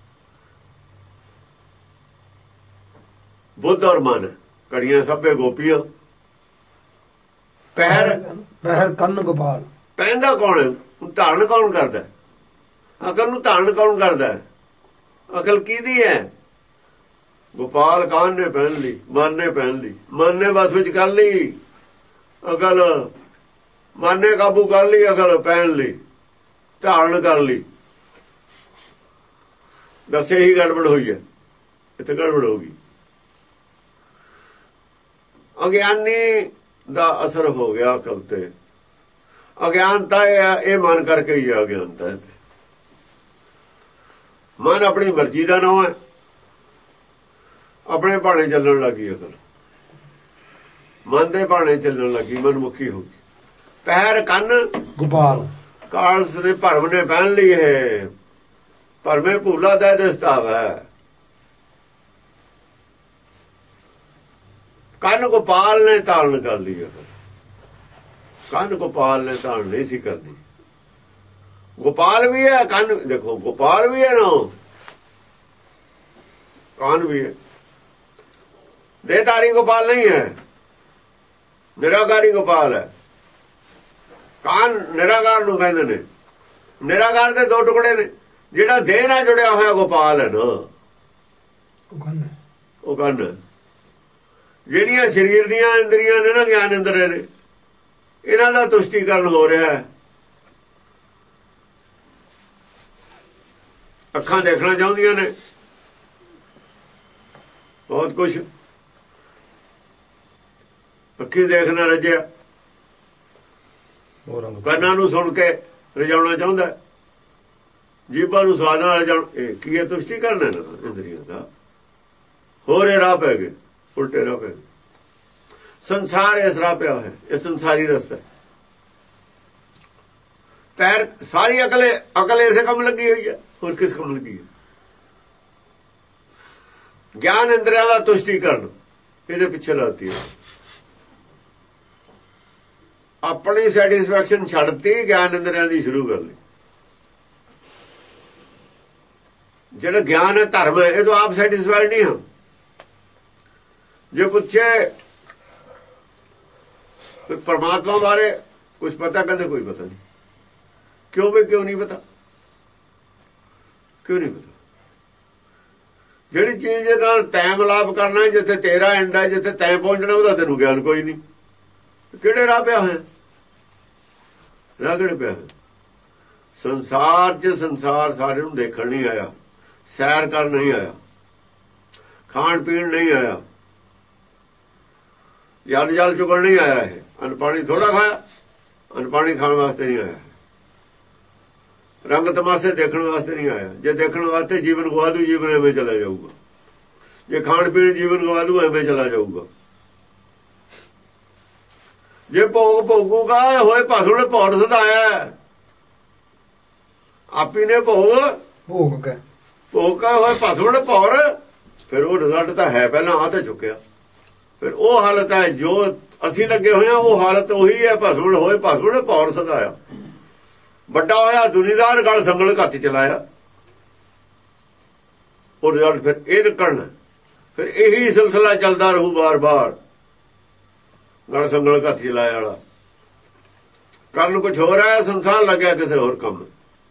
ਬੁੱਧ ਔਰ ਮਨ। ਘੜੀਆਂ ਸਭੇ ਗੋਪੀਆਂ ਪਹਿਰ ਪਹਿਰ ਕੰਨ ਗੋਪਾਲ। ਪਹਿਨਦਾ ਕੌਣ ਹੈ? ਧਾਰਨ ਕੌਣ ਕਰਦਾ? ਅਕਲ ਨੂੰ ਧਾਰਨ ਕੌਣ ਕਰਦਾ? ਅਕਲ ਕਿਹਦੀ ਹੈ? ਗੋਪਾਲ ਕਾਨ ਨੇ ਪਹਿਨ ਲਈ, ਮਨ ਨੇ ਪਹਿਨ ਲਈ। ਮਨ ਨੇ ਬਸ ਵਿੱਚ ਕਰ ਲਈ ਅਕਲ, ਮਨ ਨੇ ਕਾਬੂ ਕਰ ਲਈ ਅਕਲ, ਪਹਿਨ ਲਈ, ਧਾਰਨ ਕਰ ਲਈ। ਦੱਸੇ ਹੀ ਗੜਬੜ ਹੋਈ ਹੈ, ਇੱਥੇ ਗੜਬੜ ਹੋ ਗਈ। ਅਗਿਆਨੀ ਦਾ ਅਸਰ ਹੋ ਗਿਆ ਅਕਲ ਤੇ। ਅਗਿਆਨਤਾ ਇਹ ਮਨ ਕਰਕੇ ਹੀ ਅਗਿਆਨਤਾ ਹੈ। ਮਨ ਆਪਣੀ ਮਰਜ਼ੀ ਦਾ ਨਾਮ ਹੈ, ਆਪਣੇ ਭਾਣੇ ਚੱਲਣ ਲੱਗੀ ਅਕਲ। ਮਨ ਦੇ ਭਾਣੇ ਚੱਲਣ ਲੱਗੀ, ਮਨਮੁਖੀ ਹੋ ਗਈ। ਪਹਿਰ ਕੰਨ ਗੋਪਾਲ। ਕਾਲਸ ਨੇ ਭਰਮ ਨੇ ਪਹਿਨ ਲਈ ਹੈ। ਭਰਮੇ ਭੂਲਾ ਦਾ ਦਸਤਾਵ ਹੈ। ਕੰਨ ਗੋਪਾਲ ਨੇ ਧਾਰਨ ਕਰ ਲਈ ਅਕਲ। ਕੰਨ ਗੋਪਾਲ ਨੇ ਧਾਰਨ ਨਹੀਂ ਸੀ ਕਰਦੀ। ਗੋਪਾਲ ਵੀ ਹੈ ਕੰਨ, ਦੇਖੋ ਗੋਪਾਲ ਵੀ ਹੈ ਨਾ, ਕੰਨ ਵੀ ਹੈ। ਦੇਹਧਾਰੀ ਗੋਪਾਲ ਨਹੀਂ ਹੈ, ਨਿਰਾਕਾਰੀ ਗੋਪਾਲ ਹੈ। ਕਾਨ ਨਿਰਾਕਾਰ ਨੂੰ ਕਹਿੰਦੇ ਨੇ। ਨਿਰਾਕਾਰ ਦੇ ਦੋ ਟੁਕੜੇ ਨੇ। ਜਿਹੜਾ ਦੇਹ ਨਾਲ ਜੁੜਿਆ ਹੋਇਆ ਗੋਪਾਲ ਹੈ ਨਾ, ਉਹ ਕੰਨ। ਜਿਹੜੀਆਂ ਸਰੀਰ ਦੀਆਂ ਇੰਦਰੀਆਂ ਨੇ ਨਾ, ਗਿਆਨ ਇੰਦਰੀਆਂ ਨੇ, ਇਹਨਾਂ ਦਾ ਤੁਸ਼ਟੀਕਰਨ ਹੋ ਰਿਹਾ ਹੈ। ਅੱਖਾਂ ਦੇਖਣਾ ਚਾਹੁੰਦੀਆਂ ਨੇ ਬਹੁਤ ਕੁਛ। ਅੱਖੀ ਦੇਖਣਾ ਰੱਜਿਆ, ਕੰਨਾਂ ਨੂੰ ਸੁਣ ਕੇ ਰਜਾਉਣਾ ਚਾਹੁੰਦਾ, ਜੀਭਾਂ ਨੂੰ ਸਵਾਦ ਨਾਲ ਰਜਾਉਣ। ਇਹ ਕੀ ਹੈ? ਤੁਸ਼ਟੀਕਰਨ ਹੈ ਨਾ ਇੰਦਰੀਆਂ ਦਾ। ਹੋਰ ਇਹ ਰਾਹ ਪੈ ਗਏ, ਉਲਟੇ ਰਾਹ ਪੈ ਗਏ। ਸੰਸਾਰ ਇਸ ਰਾਹ ਪਿਆ ਹੈ, ਇਹ ਸੰਸਾਰੀ ਰਸਤਾ। ਪੈਰ ਸਾਰੀ ਅਕਲ ਅਕਲ ਇਸੇ ਕੰਮ ਲੱਗੀ ਹੋਈ ਹੈ, ਹੋਰ ਕਿਸ ਕੰਮ ਲੱਗੀ ਹੈ? ਗਿਆਨ ਇੰਦਰੀਆਂ ਦਾ ਤੁਸ਼ਟੀਕਰਨ ਇਹਦੇ ਪਿੱਛੇ ਲਾਤੀ ਹੈ। ਆਪਣੀ ਸੈਟੀਸਫੈਕਸ਼ਨ ਛੱਡਤੀ, ਗਿਆਨ ਇੰਦਰੀਆਂ ਦੀ ਸ਼ੁਰੂ ਕਰ ਲਈ। ਜਿਹੜਾ ਗਿਆਨ ਹੈ ਧਰਮ ਹੈ, ਇਹ ਤਾਂ ਆਪ ਸੈਟੀਸਫਾਈਡ ਨਹੀਂ ਹਾਂ। ਜੇ ਪੁੱਛੇ ਪਰਮਾਤਮਾ ਬਾਰੇ ਕੁਝ ਪਤਾ, ਕਹਿੰਦੇ ਕੋਈ ਪਤਾ ਨਹੀਂ। ਕਿਉਂ ਵੀ ਕਿਉਂ ਨਹੀਂ ਪਤਾ? ਕਿਉਂ ਨਹੀਂ ਪਤਾ? ਜਿਹੜੀ ਚੀਜ਼ ਨਾਲ ਤੈਂ ਮਿਲਾਪ ਕਰਨਾ, ਜਿੱਥੇ ਤੇਰਾ ਐਂਡ ਹੈ, ਜਿੱਥੇ ਤੈਂ ਪਹੁੰਚਣਾ, ਉਹਦਾ ਤੈਨੂੰ ਗਿਆਨ ਕੋਈ ਨਹੀਂ। ਕਿਹੜੇ ਰਾਹ ਪਿਆ ਹੈ? ਰਾਹ ਕਿਹੜੇ ਪਿਆ ਹੈ? ਸੰਸਾਰ 'ਚ ਸੰਸਾਰ ਸਾਰੇ ਨੂੰ ਦੇਖਣ ਨਹੀਂ ਆਇਆ, ਸੈਰ ਕਰਨ ਨਹੀਂ ਆਇਆ, ਖਾਣ ਪੀਣ ਨਹੀਂ ਆਇਆ, ਜਲ ਜਲ ਚੁਗਣ ਨਹੀਂ ਆਇਆ। ਇਹ ਅੰਨ ਪਾਣੀ ਥੋੜਾ ਖਾਇਆ, ਅੰਨ ਪਾਣੀ ਖਾਣ ਵਾਸਤੇ ਨਹੀਂ ਆਇਆ। ਰੰਗ ਤਮਾਸ਼ੇ ਦੇਖਣ ਵਾਸਤੇ ਨਹੀਂ ਆਇਆ। ਜੇ ਦੇਖਣ ਵਾਸਤੇ ਜੀਵਨ ਗਵਾ ਦੂ, ਜੀਵਨ ਐਵੇਂ ਚਲਾ ਜਾਊਗਾ। ਜੇ ਖਾਣ ਪੀਣ ਜੀਵਨ ਗਵਾ ਦੂ, ਐਵੇਂ ਚਲਾ ਜਾਊਗਾ। ਜੇ ਭੋਗ ਭੋਗੂਗਾ ਹੋਏ ਭਸੁਣ ਭੌਰ ਸਦਾਇਆ। ਆਪੀ ਨੇ ਭੋਗ ਭੋਗ ਕੇ ਭੋਗ ਕਾ ਹੋਏ ਭਸੁਣ ਭੌਰ। ਫਿਰ ਉਹ ਰਿਜ਼ਲਟ ਤਾਂ ਹੈ, ਪਹਿਲਾਂ ਆ ਤਾਂ ਚੁੱਕਿਆ। ਫਿਰ ਉਹ ਹਾਲਤ ਹੈ ਜੋ ਅਸੀਂ ਲੱਗੇ ਹੋਏ ਆ, ਉਹ ਹਾਲਤ ਉਹੀ ਹੈ। ਭਸੁਣ ਹੋਏ ਭਸੁਣ ਭੌਰ ਸਦਾਇਆ। ਵੱਡਾ ਹੋਇਆ ਦੁਨੀਦਾਰ, ਗਲ ਸੰਗਲ ਘੱਟ ਚਲਾਇਆ। ਉਹ ਰਿਜ਼ਲਟ ਫਿਰ ਇਹ ਨਿਕਲਣਾ। ਫਿਰ ਇਹੀ ਸਿਲਸਿਲਾ ਚੱਲਦਾ ਰਹੂ ਬਾਰ ਬਾਰ। ਗਲ ਸੰਗਲ ਹੱਥ ਚ ਲਾਇਆ ਵਾਲਾ ਕਰਨ ਕੁਛ ਹੋਰ ਹੈ, ਸੰਸਾਰ ਲੱਗਿਆ ਕਿਸੇ ਹੋਰ ਕੰਮ।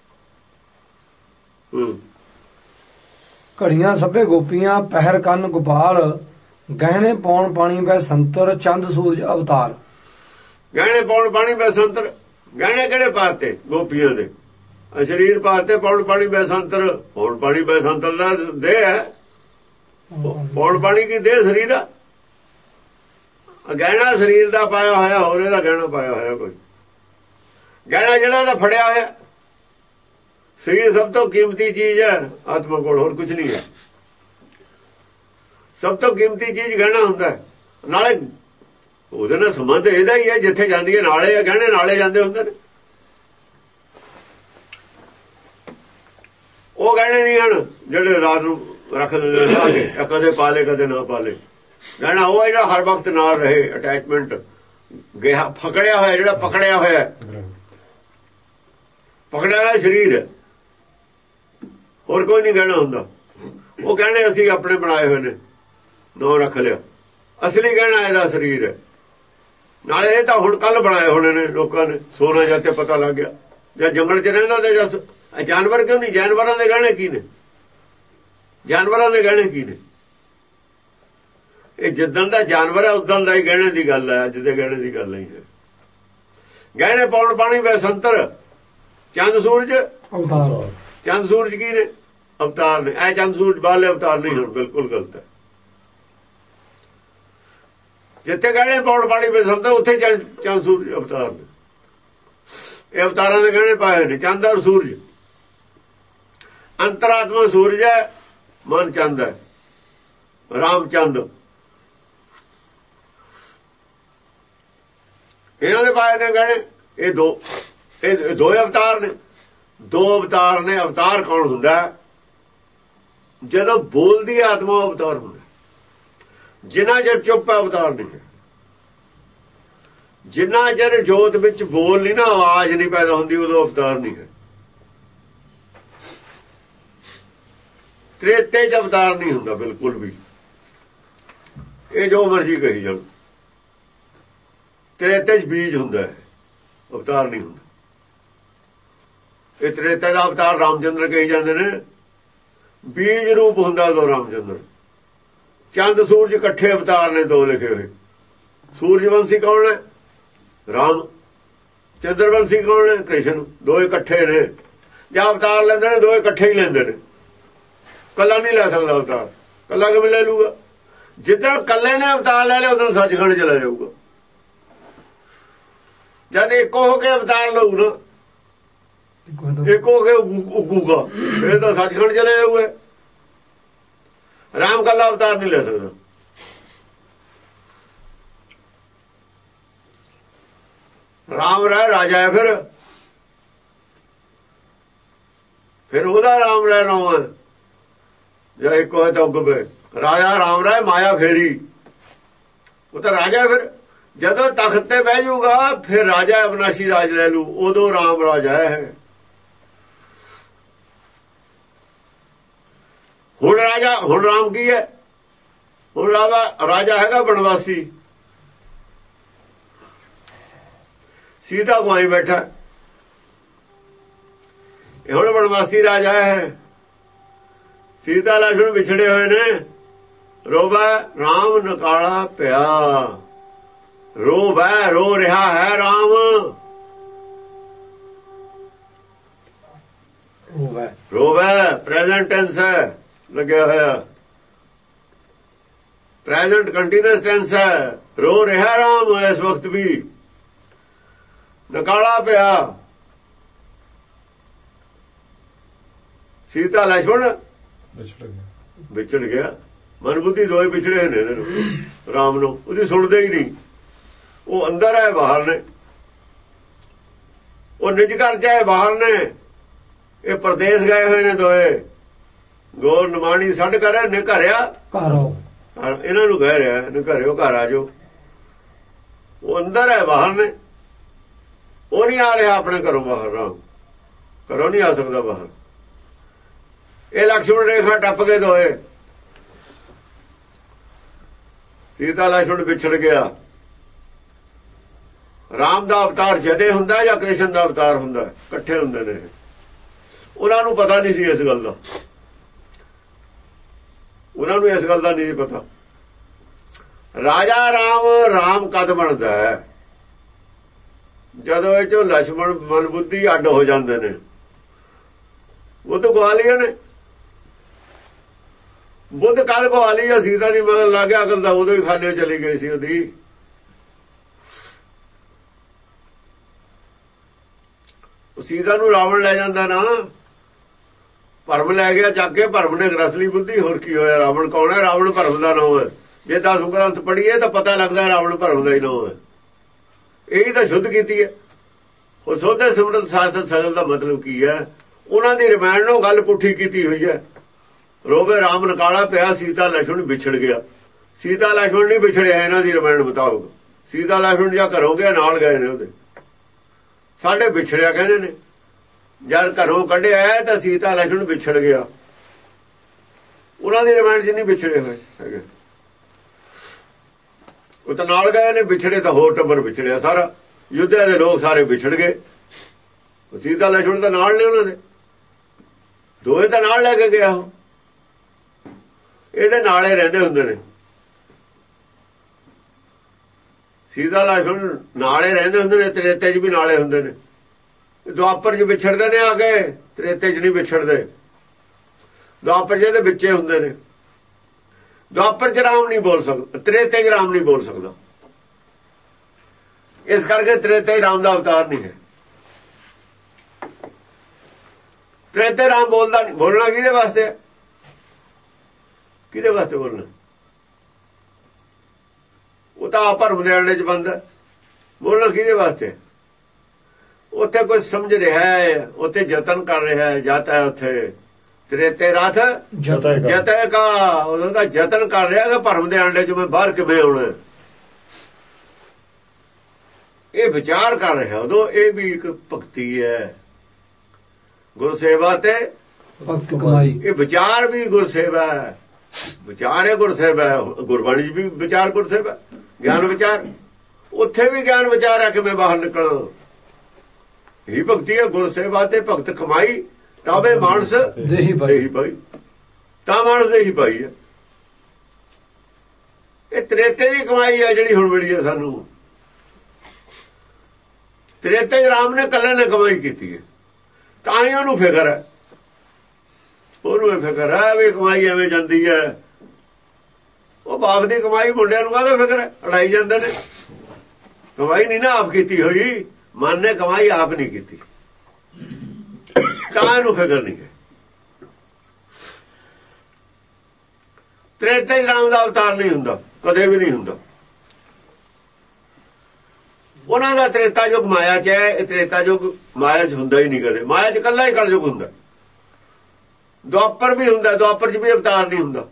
ਘੜੀਆਂ ਸਭੇ ਗੋਪੀਆਂ ਪਹਿਰ ਕੰਨ ਗੋਪਾਲ ਗਹਿਣੇ ਪਾਉਣ ਪਾਣੀ ਬੈ ਸੰਤਰ ਚੰਦ ਸੂਰਜ ਅਵਤਾਰ। ਗਹਿਣੇ ਪਾਉਣ ਪਾਣੀ ਬੈ ਸੰਤਰ, ਗਹਿਣੇ ਕਿਹੜੇ ਪਾਤੇ? ਗੋਪੀਆਂ ਦੇ ਸਰੀਰ ਪਾਤੇ। ਪਾਉਣ ਪਾਣੀ ਬੈ ਸੰਤਰ, ਪਾਉਣ ਪਾਣੀ ਬੈ ਸੰਤਰ ਦਾ ਦੇਹ ਹੈ। ਪਾਉਣ ਪਾਣੀ ਕੀ ਦੇਹ ਸਰੀਰ ਆ। ਗਹਿਣਾ ਸਰੀਰ ਦਾ ਪਾਇਆ ਹੋਇਆ, ਹੋਰ ਇਹਦਾ ਗਹਿਣਾ ਪਾਇਆ ਹੋਇਆ ਕੋਈ। ਗਹਿਣਾ ਜਿਹੜਾ ਦਾ ਫੜਿਆ ਹੋਇਆ। ਸਰੀਰ ਸਭ ਤੋਂ ਕੀਮਤੀ ਚੀਜ਼ ਹੈ ਆਤਮਾ ਕੋਲ, ਹੋਰ ਕੁਝ ਨਹੀਂ ਹੈ। ਸਭ ਤੋਂ ਕੀਮਤੀ ਚੀਜ਼ ਗਹਿਣਾ ਹੁੰਦਾ ਹੈ। ਨਾਲੇ ਉਹਦੇ ਨਾਲ ਸੰਬੰਧ ਇਹਦਾ ਹੀ ਹੈ, ਜਿੱਥੇ ਜਾਂਦੀ ਹੈ ਨਾਲੇ ਹੈ, ਗਹਿਣੇ ਨਾਲੇ ਜਾਂਦੇ ਹੁੰਦੇ ਨੇ। ਉਹ ਗਹਿਣੇ ਨਹੀਂ ਹਨ ਜਿਹੜੇ ਰਾਤ ਨੂੰ ਰੱਖ ਦਿੰਦੇ ਲਾ ਕੇ, ਕਦੇ ਪਾ ਲੇ ਕਦੇ ਨਾ ਪਾ ਲੇ। ਗਹਿਣਾ ਉਹ ਹੈ ਜਿਹੜਾ ਹਰ ਵਕਤ ਨਾਲ ਰਹੇ, ਅਟੈਚਮੈਂਟ ਗਿਆ ਫਕੜਿਆ ਹੋਇਆ, ਜਿਹੜਾ ਪਕੜਿਆ ਹੋਇਆ ਪਕੜਿਆ ਹੋਇਆ ਸਰੀਰ ਹੈ, ਹੋਰ ਕੋਈ ਨਹੀਂ ਗਹਿਣਾ ਹੁੰਦਾ। ਉਹ ਗਹਿਣੇ ਅਸੀਂ ਆਪਣੇ ਬਣਾਏ ਹੋਏ ਨੇ, ਨੋ ਰੱਖ ਲਿਆ। ਅਸਲੀ ਗਹਿਣਾ ਇਹਦਾ ਸਰੀਰ ਹੈ। ਨਾਲੇ ਇਹ ਤਾਂ ਹੁਣ ਕੱਲ ਬਣਾਏ ਹੋਣੇ ਨੇ ਲੋਕਾਂ ਨੇ, ਸੋਨਾ ਜਾਂ ਤੇ ਪਤਾ ਲੱਗ ਗਿਆ। ਜਾਂ ਜੰਗਲ 'ਚ ਰਹਿੰਦਾ ਤੇ ਜਾਂ ਜਾਨਵਰ ਕਿਉਂ ਨਹੀਂ? ਜਾਨਵਰਾਂ ਦੇ ਗਹਿਣੇ ਕੀ ਨੇ? ਜਾਨਵਰਾਂ ਦੇ ਗਹਿਣੇ ਕੀ ਨੇ? ਇਹ ਜਿੱਦਣ ਦਾ ਜਾਨਵਰ ਹੈ ਉਦੋਂ ਦਾ ਹੀ ਗਹਿਣੇ ਦੀ ਗੱਲ ਹੈ, ਅੱਜ ਦੇ ਗਹਿਣੇ ਦੀ ਗੱਲ ਨਹੀਂ ਹੈ। ਗਹਿਣੇ ਪਾਉਣ ਪਾਣੀ ਬੈ ਸੰਤਰ ਚੰਦ ਸੂਰਜ ਅਵਤਾਰ। ਚੰਦ ਸੂਰਜ ਕੀ ਨੇ? ਅਵਤਾਰ ਨੇ। ਇਹ ਚੰਦ ਸੂਰਜ ਬਾਲੇ ਅਵਤਾਰ ਨਹੀਂ ਹੁਣ, ਬਿਲਕੁਲ ਗਲਤ ਹੈ। ਜਿੱਥੇ ਗਹਿਣੇ ਪਾਉਣ ਪਾਣੀ ਬੈ ਸੰਤਰ ਉੱਥੇ ਚੰਦ ਸੂਰਜ ਅਵਤਾਰ ਨੇ। ਇਹ ਅਵਤਾਰਾਂ ਦੇ ਗਹਿਣੇ ਪਾਏ ਨੇ, ਚੰਦ ਔਰ ਸੂਰਜ। ਅੰਤਰਾਤਮਾ ਸੂਰਜ ਹੈ, ਮਨ ਚੰਦ ਹੈ, ਰਾਮ ਚੰਦ। ਇਹਨਾਂ ਦੇ ਪਾਏ ਨੇ ਗਹਿਣੇ। ਇਹ ਦੋ ਇਹ ਦੋ ਅਵਤਾਰ ਨੇ। ਦੋ ਅਵਤਾਰ ਨੇ। ਅਵਤਾਰ ਕੌਣ ਹੁੰਦਾ? ਜਦੋਂ ਬੋਲਦੀ ਆਤਮਾ ਅਵਤਾਰ ਹੁੰਦਾ। ਜਿੰਨਾ ਚਿਰ ਚੁੱਪ ਹੈ ਅਵਤਾਰ ਨਹੀਂ ਹੈ। ਜਿੰਨਾ ਚਿਰ ਜੋਤ ਵਿੱਚ ਬੋਲ ਨਹੀਂ ਨਾ, ਆਵਾਜ਼ ਨਹੀਂ ਪੈਦਾ ਹੁੰਦੀ, ਉਦੋਂ ਅਵਤਾਰ ਨਹੀਂ ਹੈ। ਤ੍ਰੇਤੇ 'ਚ ਅਵਤਾਰ ਨਹੀਂ ਹੁੰਦਾ ਬਿਲਕੁਲ ਵੀ। ਇਹ ਜੋ ਮਰਜ਼ੀ ਕਹੀ ਜਾਣ। ਤ੍ਰੇਤੇ 'ਚ ਬੀਜ ਹੁੰਦਾ ਹੈ, ਅਵਤਾਰ ਨਹੀਂ ਹੁੰਦਾ। ਇਹ ਤ੍ਰੇਤੇ ਦਾ ਅਵਤਾਰ ਰਾਮਚੰਦਰ ਕਹੀ ਜਾਂਦੇ ਨੇ। ਬੀਜ ਰੂਪ ਹੁੰਦਾ ਉਦੋਂ ਰਾਮਚੰਦਰ। ਚੰਦ ਸੂਰਜ ਇਕੱਠੇ ਅਵਤਾਰ ਨੇ, ਦੋ ਲਿਖੇ ਹੋਏ। ਸੂਰਜਵੰਸ਼ੀ ਕੌਣ ਹੈ? ਰਾਮ। ਚੰਦਰਵੰਸ਼ੀ ਕੌਣ ਹੈ? ਕ੍ਰਿਸ਼ਨ। ਦੋ ਇਕੱਠੇ ਨੇ। ਜਾਂ ਅਵਤਾਰ ਲੈਂਦੇ ਨੇ ਦੋ ਇਕੱਠੇ ਹੀ ਲੈਂਦੇ ਨੇ। ਕੱਲਾ ਨਹੀਂ ਲੈ ਸਕਦਾ ਅਵਤਾਰ। ਕੱਲਾ ਕਿਵੇਂ ਲੈ ਲੂਗਾ? ਜਿੱਦਣ ਕੱਲੇ ਨੇ ਅਵਤਾਰ ਲੈ ਲਿਆ ਉਦੋਂ ਸੱਚਖੰਡ ਚਲਾ ਜਾਊਗਾ। ਜਦ ਇੱਕੋ ਹੋ ਕੇ ਅਵਤਾਰ ਲਊ ਨਾ, ਇੱਕ ਹੋ ਕੇ ਉੱਗੂਗਾ, ਫਿਰ ਤਾਂ ਸੱਚਖੰਡ ਚਲੇ ਜਾਊਗਾ। ਰਾਮ ਕੱਲਾ ਅਵਤਾਰ ਨਹੀਂ ਲੈ ਸਕਦਾ। ਰਾਮ ਰਹਿ ਰਾਜਾ ਹੈ, ਫਿਰ ਫਿਰ ਉਹਦਾ ਰਾਮ ਰਹਿ ਨਾਮ ਹੈ। ਜਾਂ ਇੱਕ ਹੋਏ ਤਾਂ ਉੱਗ ਪਏ। ਰਾਜਾ ਰਾਮ ਰਹਿ ਮਾਇਆ ਫੇਰੀ। ਉਹ ਤਾਂ ਰਾਜਾ। ਫਿਰ ਜਦੋਂ ਤਖਤ ਤੇ ਬਹਿ ਜਾਊਗਾ ਫਿਰ ਰਾਜਾ ਅਬਨਾਸ਼ੀ ਰਾਜ ਲੈ ਲੂ, ਉਦੋਂ ਰਾਮ ਰਾਜਾ ਹੈ। ਹੁਣ ਰਾਜਾ ਹੁਣ ਰਾਮ ਕੀ ਹੈ? ਹੁਣ ਰਾਜਾ ਹੈਗਾ ਬਣਵਾਸੀ। ਸੀਤਾ ਗੁਆਈ ਬੈਠਾ, ਇਹ ਹੁਣ ਬਣਵਾਸੀ ਰਾਜਾ ਹੈ। ਸੀਤਾ ਲక్ష్మణ ਵਿਛੜੇ ਹੋਏ ਨੇ। ਰੋਵਾ ਰਾਮ ਨਕਾਲਾ ਪਿਆ। ਰੋਵਾ ਰੋ ਰਿਹਾ ਹੈ ਰਾਮ। ਰੋਵਾ ਰੋਵਾ ਪ੍ਰੈਜ਼ੈਂਟ ਟੈਂਸ ਹੈ ਲੱਗਿਆ ਹੋਇਆ। ਪ੍ਰੈਜ਼ੈਂਟ ਕੰਟੀਨਿਊਸ ਟੈਂਸ ਹੈ। ਰੋ ਰਿਹਾ ਰਾਮ ਇਸ ਵਕਤ ਵੀ। ਨਕਾਲਾ ਪਿਆ। ਸੀਤਾ ਲక్ష్మణ ਵਿਛੜ ਗਿਆ। ਮਨ ਬੁੱਧੀ ਦੋਏ ਵਿਛੜੇ ਨੇ ਰਾਮ ਨੂੰ। ਉਹਦੀ ਸੁਣਦੇ ਹੀ ਨਹੀਂ। ਉਹ ਅੰਦਰ ਹੈ ਬਾਹਰ ਨੇ। ਉਹ ਨਿਜ ਘਰ ਜਾਏ ਬਾਹਰ ਨੇ। ਇਹ ਪਰਦੇਸ ਗਏ ਹੋਏ ਨੇ ਦੋਏ। ਗੋਰ ਨਿਮਾਣੀ ਛੱਡ ਕਰੇ ਨੇ ਘਰਿਆ ਘਰ। ਇਹਨਾਂ ਨੂੰ ਕਹਿ ਰਿਹਾ ਨੇ ਘਰਿਓ ਘਰ ਆ ਜਾਓ। ਉਹ ਅੰਦਰ ਹੈ ਬਾਹਰ ਨੇ। ਉਹ ਨਹੀਂ ਆ ਰਿਹਾ ਆਪਣੇ ਘਰੋਂ ਬਾਹਰ। ਰਾਮ ਘਰੋਂ ਨਹੀਂ ਆ ਸਕਦਾ ਬਾਹਰ। ਇਹ ਲਕਸ਼ਮਣ ਰੇਖਾ ਟੱਪ ਕੇ ਦੋਏ। ਸੀਤਾ ਲਕਸ਼ਮਣ ਵਿਛੜ ਗਿਆ। ਰਾਮ ਦਾ ਅਵਤਾਰ ਜਦੇ ਹੁੰਦਾ ਜਾਂ ਕ੍ਰਿਸ਼ਨ ਦਾ ਅਵਤਾਰ ਹੁੰਦਾ, ਇਕੱਠੇ ਹੁੰਦੇ ਨੇ। ਉਹਨਾਂ ਨੂੰ ਪਤਾ ਨਹੀਂ ਸੀ ਇਸ ਗੱਲ ਦਾ, ਉਹਨਾਂ ਨੂੰ ਇਸ ਗੱਲ ਦਾ ਨਹੀਂ ਪਤਾ। ਰਾਜਾ ਰਾਮ ਰਾਮ ਕਦ ਬਣਦਾ ਹੈ? ਜਦੋਂ ਇਹ ਚੋਂ ਲక్ష్మణ ਮਨ ਬੁੱਧੀ ਅੱਡ ਹੋ ਜਾਂਦੇ ਨੇ। ਬੁੱਧ ਗਵਾ ਲਿਆ ਨੇ, ਬੁੱਧ ਕਦ ਗਵਾ ਲਈ? ਸੀਤਾ ਦੀ ਮਗਰ ਲੱਗ ਗਿਆ, ਅਕਲ ਦਾ ਉਦੋਂ ਹੀ ਖਾਨੇ ਚਲੀ ਗਈ ਸੀ ਉਹਦੀ। ਸੀਤਾ ਨੂੰ ਰਾਵਣ ਲੈ ਜਾਂਦਾ ਨਾ, ਭਰਮ ਲੈ ਗਿਆ ਚੱਕ ਕੇ। ਭਰਮ ਨੇ ਰਸਲੀ ਬੁੱਧੀ, ਹੋਰ ਕੀ ਹੋਇਆ? ਰਾਵਣ ਕੌਣ ਹੈ? ਰਾਵਣ ਭਰਮ ਦਾ ਨਾਮ ਹੈ। ਜੇ ਦਸ ਗ੍ਰੰਥ ਪੜ੍ਹੀਏ ਤਾਂ ਪਤਾ ਲੱਗਦਾ ਰਾਵਣ ਭਰਮ ਦਾ ਹੀ ਨਾਮ ਹੈ। ਇਹੀ ਤਾਂ ਸ਼ੁੱਧ ਕੀਤੀ ਹੈ। ਉਹ ਸੋਧੇ ਸਿਮਰਤ ਸਾਸਤ ਸਗਲ ਦਾ ਮਤਲਬ ਕੀ ਹੈ? ਉਹਨਾਂ ਦੀ ਰਮਾਇਣ ਨੂੰ ਗੱਲ ਪੁੱਠੀ ਕੀਤੀ ਹੋਈ ਹੈ। ਰੋਵੇ ਰਾਮ ਨਕਾਲਾ ਪਿਆ, ਸੀਤਾ ਲక్ష్మణ ਵਿਛੜ ਗਿਆ। ਸੀਤਾ ਲక్ష్మణ ਨਹੀਂ ਵਿਛੜਿਆ ਇਹਨਾਂ ਦੀ ਰਮਾਇਣ ਮੁਤਾਬਕ। ਸੀਤਾ ਲక్ష్మణ ਜਾਂ ਘਰੋਂ ਗਿਆ ਨਾਲ ਗਏ ਨੇ ਉਹਦੇ। ਸਾਡੇ ਵਿਛੜਿਆ ਕਹਿੰਦੇ ਨੇ, ਜਦ ਘਰੋਂ ਕੱਢਿਆ ਤਾਂ ਸੀਤਾ ਲక్ష్మణ ਵਿਛੜ ਗਿਆ। ਉਹਨਾਂ ਦੀ ਰਮਾਇਣ ਜਿੰਨੀ ਵਿਛੜੇ ਹੋਏ ਹੈਗੇ, ਉਹ ਤਾਂ ਨਾਲ ਗਏ ਨੇ। ਵਿਛੜੇ ਤਾਂ ਹੋਰ ਟੱਬਰ ਵਿਛੜਿਆ ਸਾਰਾ। ਯੁੱਧਿਆ ਦੇ ਲੋਕ ਸਾਰੇ ਵਿਛੜ ਗਏ। ਸੀਤਾ ਲక్ష్మణ ਤਾਂ ਨਾਲ ਨੇ ਉਹਨਾਂ ਦੇ, ਦੋਏ ਤਾਂ ਨਾਲ ਲੈ ਕੇ ਗਿਆ। ਉਹ ਇਹਦੇ ਨਾਲੇ ਰਹਿੰਦੇ ਹੁੰਦੇ ਨੇ। ਸੀਤਾ ਲక్ష్మణ ਨਾਲੇ ਰਹਿੰਦੇ ਹੁੰਦੇ ਨੇ। ਤ੍ਰੇਤੇ 'ਚ ਵੀ ਨਾਲੇ ਹੁੰਦੇ ਨੇ। ਦੁਆਪਰ 'ਚ ਵਿਛੜਦੇ ਨੇ ਆ ਕੇ, ਤ੍ਰੇਤੇ 'ਚ ਨਹੀਂ ਵਿਛੜਦੇ। ਦੁਆਪਰ 'ਚ ਦੇ ਵਿੱਚੇ ਹੁੰਦੇ ਨੇ। ਦੁਆਪਰ 'ਚ ਰਾਮ ਨਹੀਂ ਬੋਲ ਸਕਦਾ, ਤ੍ਰੇਤੇ 'ਚ ਰਾਮ ਨਹੀਂ ਬੋਲ ਸਕਦਾ। ਇਸ ਕਰਕੇ ਤ੍ਰੇਤੇ ਰਾਮ ਦਾ ਅਵਤਾਰ ਨਹੀਂ ਹੈ। ਤ੍ਰੇਤੇ ਰਾਮ ਬੋਲਦਾ ਨਹੀਂ। ਬੋਲਣਾ ਕਿਹਦੇ ਵਾਸਤੇ? ਕਿਹਦੇ ਵਾਸਤੇ ਬੋਲਣਾ? ਉਹ ਤਾਂ ਆਪ ਭਰਮ ਦੇ ਅੰਡੇ 'ਚ ਬੰਦ ਹੈ। ਬੋਲਣਾ ਕਿਹਦੇ ਵਾਸਤੇ? ਉੱਥੇ ਕੋਈ ਸਮਝ ਰਿਹਾ ਹੈ, ਉੱਥੇ ਯਤਨ ਕਰ ਰਿਹਾ ਹੈ। ਜਾਤਾ ਹੈ ਉੱਥੇ ਤ੍ਰੇਤੇ ਰਥ ਜਤੈ ਕਾ, ਉਹਦਾ ਦਾ ਯਤਨ ਕਰ ਰਿਹਾ ਕਿ ਭਰਮ ਦੇ ਅੰਡੇ 'ਚ ਮੈਂ ਬਾਹਰ ਕਿਵੇਂ ਆਉਣਾ। ਇਹ ਵਿਚਾਰ ਕਰ ਰਿਹਾ ਉਦੋਂ। ਇਹ ਵੀ ਇੱਕ ਭਗਤੀ ਹੈ, ਗੁਰਸੇਵਾ ਤੇ ਭਗਤ ਕਮਾਈ। ਇਹ ਵਿਚਾਰ ਵੀ ਗੁਰਸੇਵਾ ਹੈ। ਵਿਚਾਰ ਹੈ ਗੁਰਸੇਵਾ ਹੈ। ਗੁਰਬਾਣੀ 'ਚ ਵੀ ਵਿਚਾਰ ਗੁਰਸੇਵਾ, ਗਿਆਨ ਵਿਚਾਰ। ਉੱਥੇ ਵੀ ਗਿਆਨ ਵਿਚਾਰ ਹੈ ਕਿ ਮੈਂ ਬਾਹਰ ਨਿਕਲਾਂ। ਇਹੀ ਭਗਤੀ ਹੈ। ਗੁਰਸੇਵਾ ਤੇ ਭਗਤ ਕਮਾਈ, ਤਾਵੇ ਮਾਨਸ ਦੇਹੀ ਪਾਈ। ਤਾਂ ਮਾਨਸ ਦੇਹੀ ਪਾਈ ਹੈ। ਇਹ ਤ੍ਰੇਤੇ ਦੀ ਕਮਾਈ ਹੈ ਜਿਹੜੀ ਹੁਣ ਮਿਲੀ ਹੈ ਸਾਨੂੰ। ਤ੍ਰੇਤੇ 'ਚ ਰਾਮ ਨੇ ਕੱਲੇ ਨੇ ਕਮਾਈ ਕੀਤੀ ਹੈ, ਤਾਂ ਹੀ ਉਹਨੂੰ ਫਿਕਰ ਹੈ। ਉਹਨੂੰ ਇਹ ਫਿਕਰ ਹੈ ਵੀ ਕਮਾਈ ਐਵੇਂ ਜਾਂਦੀ ਹੈ। ਉਹ ਬਾਪ ਦੀ ਕਮਾਈ ਮੁੰਡਿਆਂ ਨੂੰ ਕਾਹਦਾ ਫਿਕਰ ਹੈ? ਅੜਾਈ ਜਾਂਦੇ ਨੇ। ਕਮਾਈ ਨਹੀਂ ਨਾ ਆਪ ਕੀਤੀ ਹੋਈ, ਮਨ ਨੇ ਕਮਾਈ ਆਪ ਨਹੀਂ ਕੀਤੀ, ਤਾਂ ਇਹਨੂੰ ਫਿਕਰ ਨਹੀਂ ਹੈ। ਤ੍ਰੇਤੇ 'ਚ ਰਾਮ ਦਾ ਅਵਤਾਰ ਨਹੀਂ ਹੁੰਦਾ, ਕਦੇ ਵੀ ਨਹੀਂ ਹੁੰਦਾ। ਉਹਨਾਂ ਦਾ ਤ੍ਰੇਤਾ ਯੁੱਗ ਮਾਇਆ 'ਚ ਹੈ। ਇਹ ਤ੍ਰੇਤਾ ਯੁੱਗ ਮਾਇਆ 'ਚ ਹੁੰਦਾ ਹੀ ਨਹੀਂ ਕਦੇ। ਮਾਇਆ 'ਚ ਇਕੱਲਾ ਹੀ ਕਲਯੁੱਗ ਹੁੰਦਾ। ਦੁਆਪਰ ਵੀ ਹੁੰਦਾ, ਦੁਆਪਰ 'ਚ ਵੀ ਅਵਤਾਰ ਨਹੀਂ ਹੁੰਦਾ।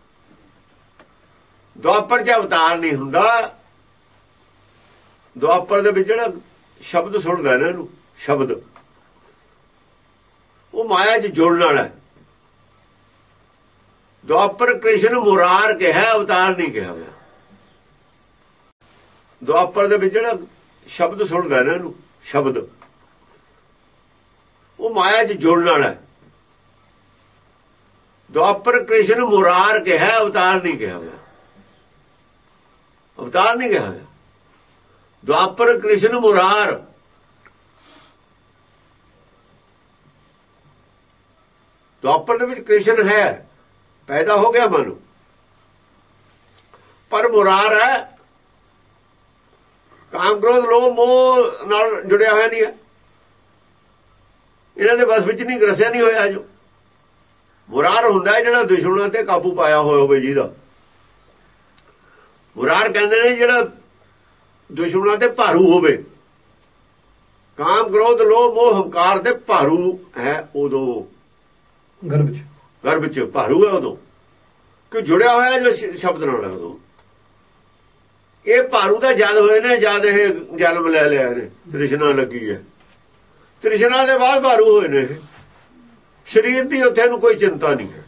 ਦੁਆਪਰ 'ਚ ਅਵਤਾਰ ਨਹੀਂ ਹੁੰਦਾ। ਦੁਆਪਰ ਦੇ ਵਿੱਚ ਜਿਹੜਾ ਸ਼ਬਦ ਸੁਣਦਾ ਨਾ, ਇਹਨੂੰ ਸ਼ਬਦ, ਉਹ ਮਾਇਆ 'ਚ ਜੋੜਨ ਵਾਲਾ। ਦੁਆਪਰ ਕ੍ਰਿਸ਼ਨ ਮੁਰਾਰ ਕਿਹਾ, ਅਵਤਾਰ ਨਹੀਂ ਕਿਹਾ ਹੋਇਆ। ਦੁਆਪਰ ਦੇ ਵਿੱਚ ਜਿਹੜਾ ਸ਼ਬਦ ਸੁਣਦਾ ਨਾ, ਇਹਨੂੰ ਸ਼ਬਦ, ਉਹ ਮਾਇਆ 'ਚ ਜੋੜਨ ਵਾਲਾ। ਦੁਆਪਰ ਕ੍ਰਿਸ਼ਨ ਮੁਰਾਰ ਕਿਹਾ, ਅਵਤਾਰ ਨਹੀਂ ਕਿਹਾ ਹੋਇਆ। ਅਵਤਾਰ ਨਹੀਂ ਕਿਹਾ ਹੋਇਆ। ਦੁਆਪਰ ਕ੍ਰਿਸ਼ਨ ਮੁਰਾਰ। ਦੁਆਪਰ ਦੇ ਵਿੱਚ ਕ੍ਰਿਸ਼ਨ ਹੈ, ਪੈਦਾ ਹੋ ਗਿਆ ਮਨ, ਪਰ ਮੁਰਾਰ ਹੈ। ਕਾਮ ਕ੍ਰੋਧ ਲੋਭ ਮੋਹ ਨਾਲ ਜੁੜਿਆ ਹੋਇਆ ਨਹੀਂ ਹੈ। ਇਹਨਾਂ ਦੇ ਬਸ ਵਿੱਚ ਨਹੀਂ, ਗਰਸਿਆ ਨਹੀਂ ਹੋਇਆ। ਜੋ ਮੁਰਾਰ ਹੁੰਦਾ ਜਿਹੜਾ ਦੁਸ਼ਮਣਾਂ ਤੇ ਕਾਬੂ ਪਾਇਆ ਹੋਇਆ ਹੋਵੇ, ਜਿਹਦਾ ਮੁਰਾਰ ਕਹਿੰਦੇ ਨੇ, ਜਿਹੜਾ ਦੁਸ਼ਮਣਾਂ ਤੇ ਭਾਰੂ ਹੋਵੇ। ਕਾਮ ਕ੍ਰੋਧ ਲੋਭ ਮੋਹ ਹੰਕਾਰ ਦੇ ਭਾਰੂ ਹੈ ਉਦੋਂ, ਗਰਭ ਚ ਗਰਭ ਚ ਭਾਰੂ ਹੈ ਉਦੋਂ, ਕਿ ਜੁੜਿਆ ਹੋਇਆ ਜੋ ਸ਼ਬਦ ਨਾਲ ਹੈ ਉਦੋਂ। ਇਹ ਭਾਰੂ ਦਾ ਜਦ ਹੋਏ ਨੇ, ਜਦ ਇਹ ਜਨਮ ਲੈ ਲਿਆ ਨੇ, ਤ੍ਰਿਸ਼ਨਾ ਲੱਗੀ ਹੈ। ਤ੍ਰਿਸ਼ਨਾ ਦੇ ਬਾਅਦ ਭਾਰੂ ਹੋਏ ਨੇ। ਸਰੀਰ ਦੀ ਉੱਥੇ ਨੂੰ ਕੋਈ ਚਿੰਤਾ ਨਹੀਂ ਹੈ।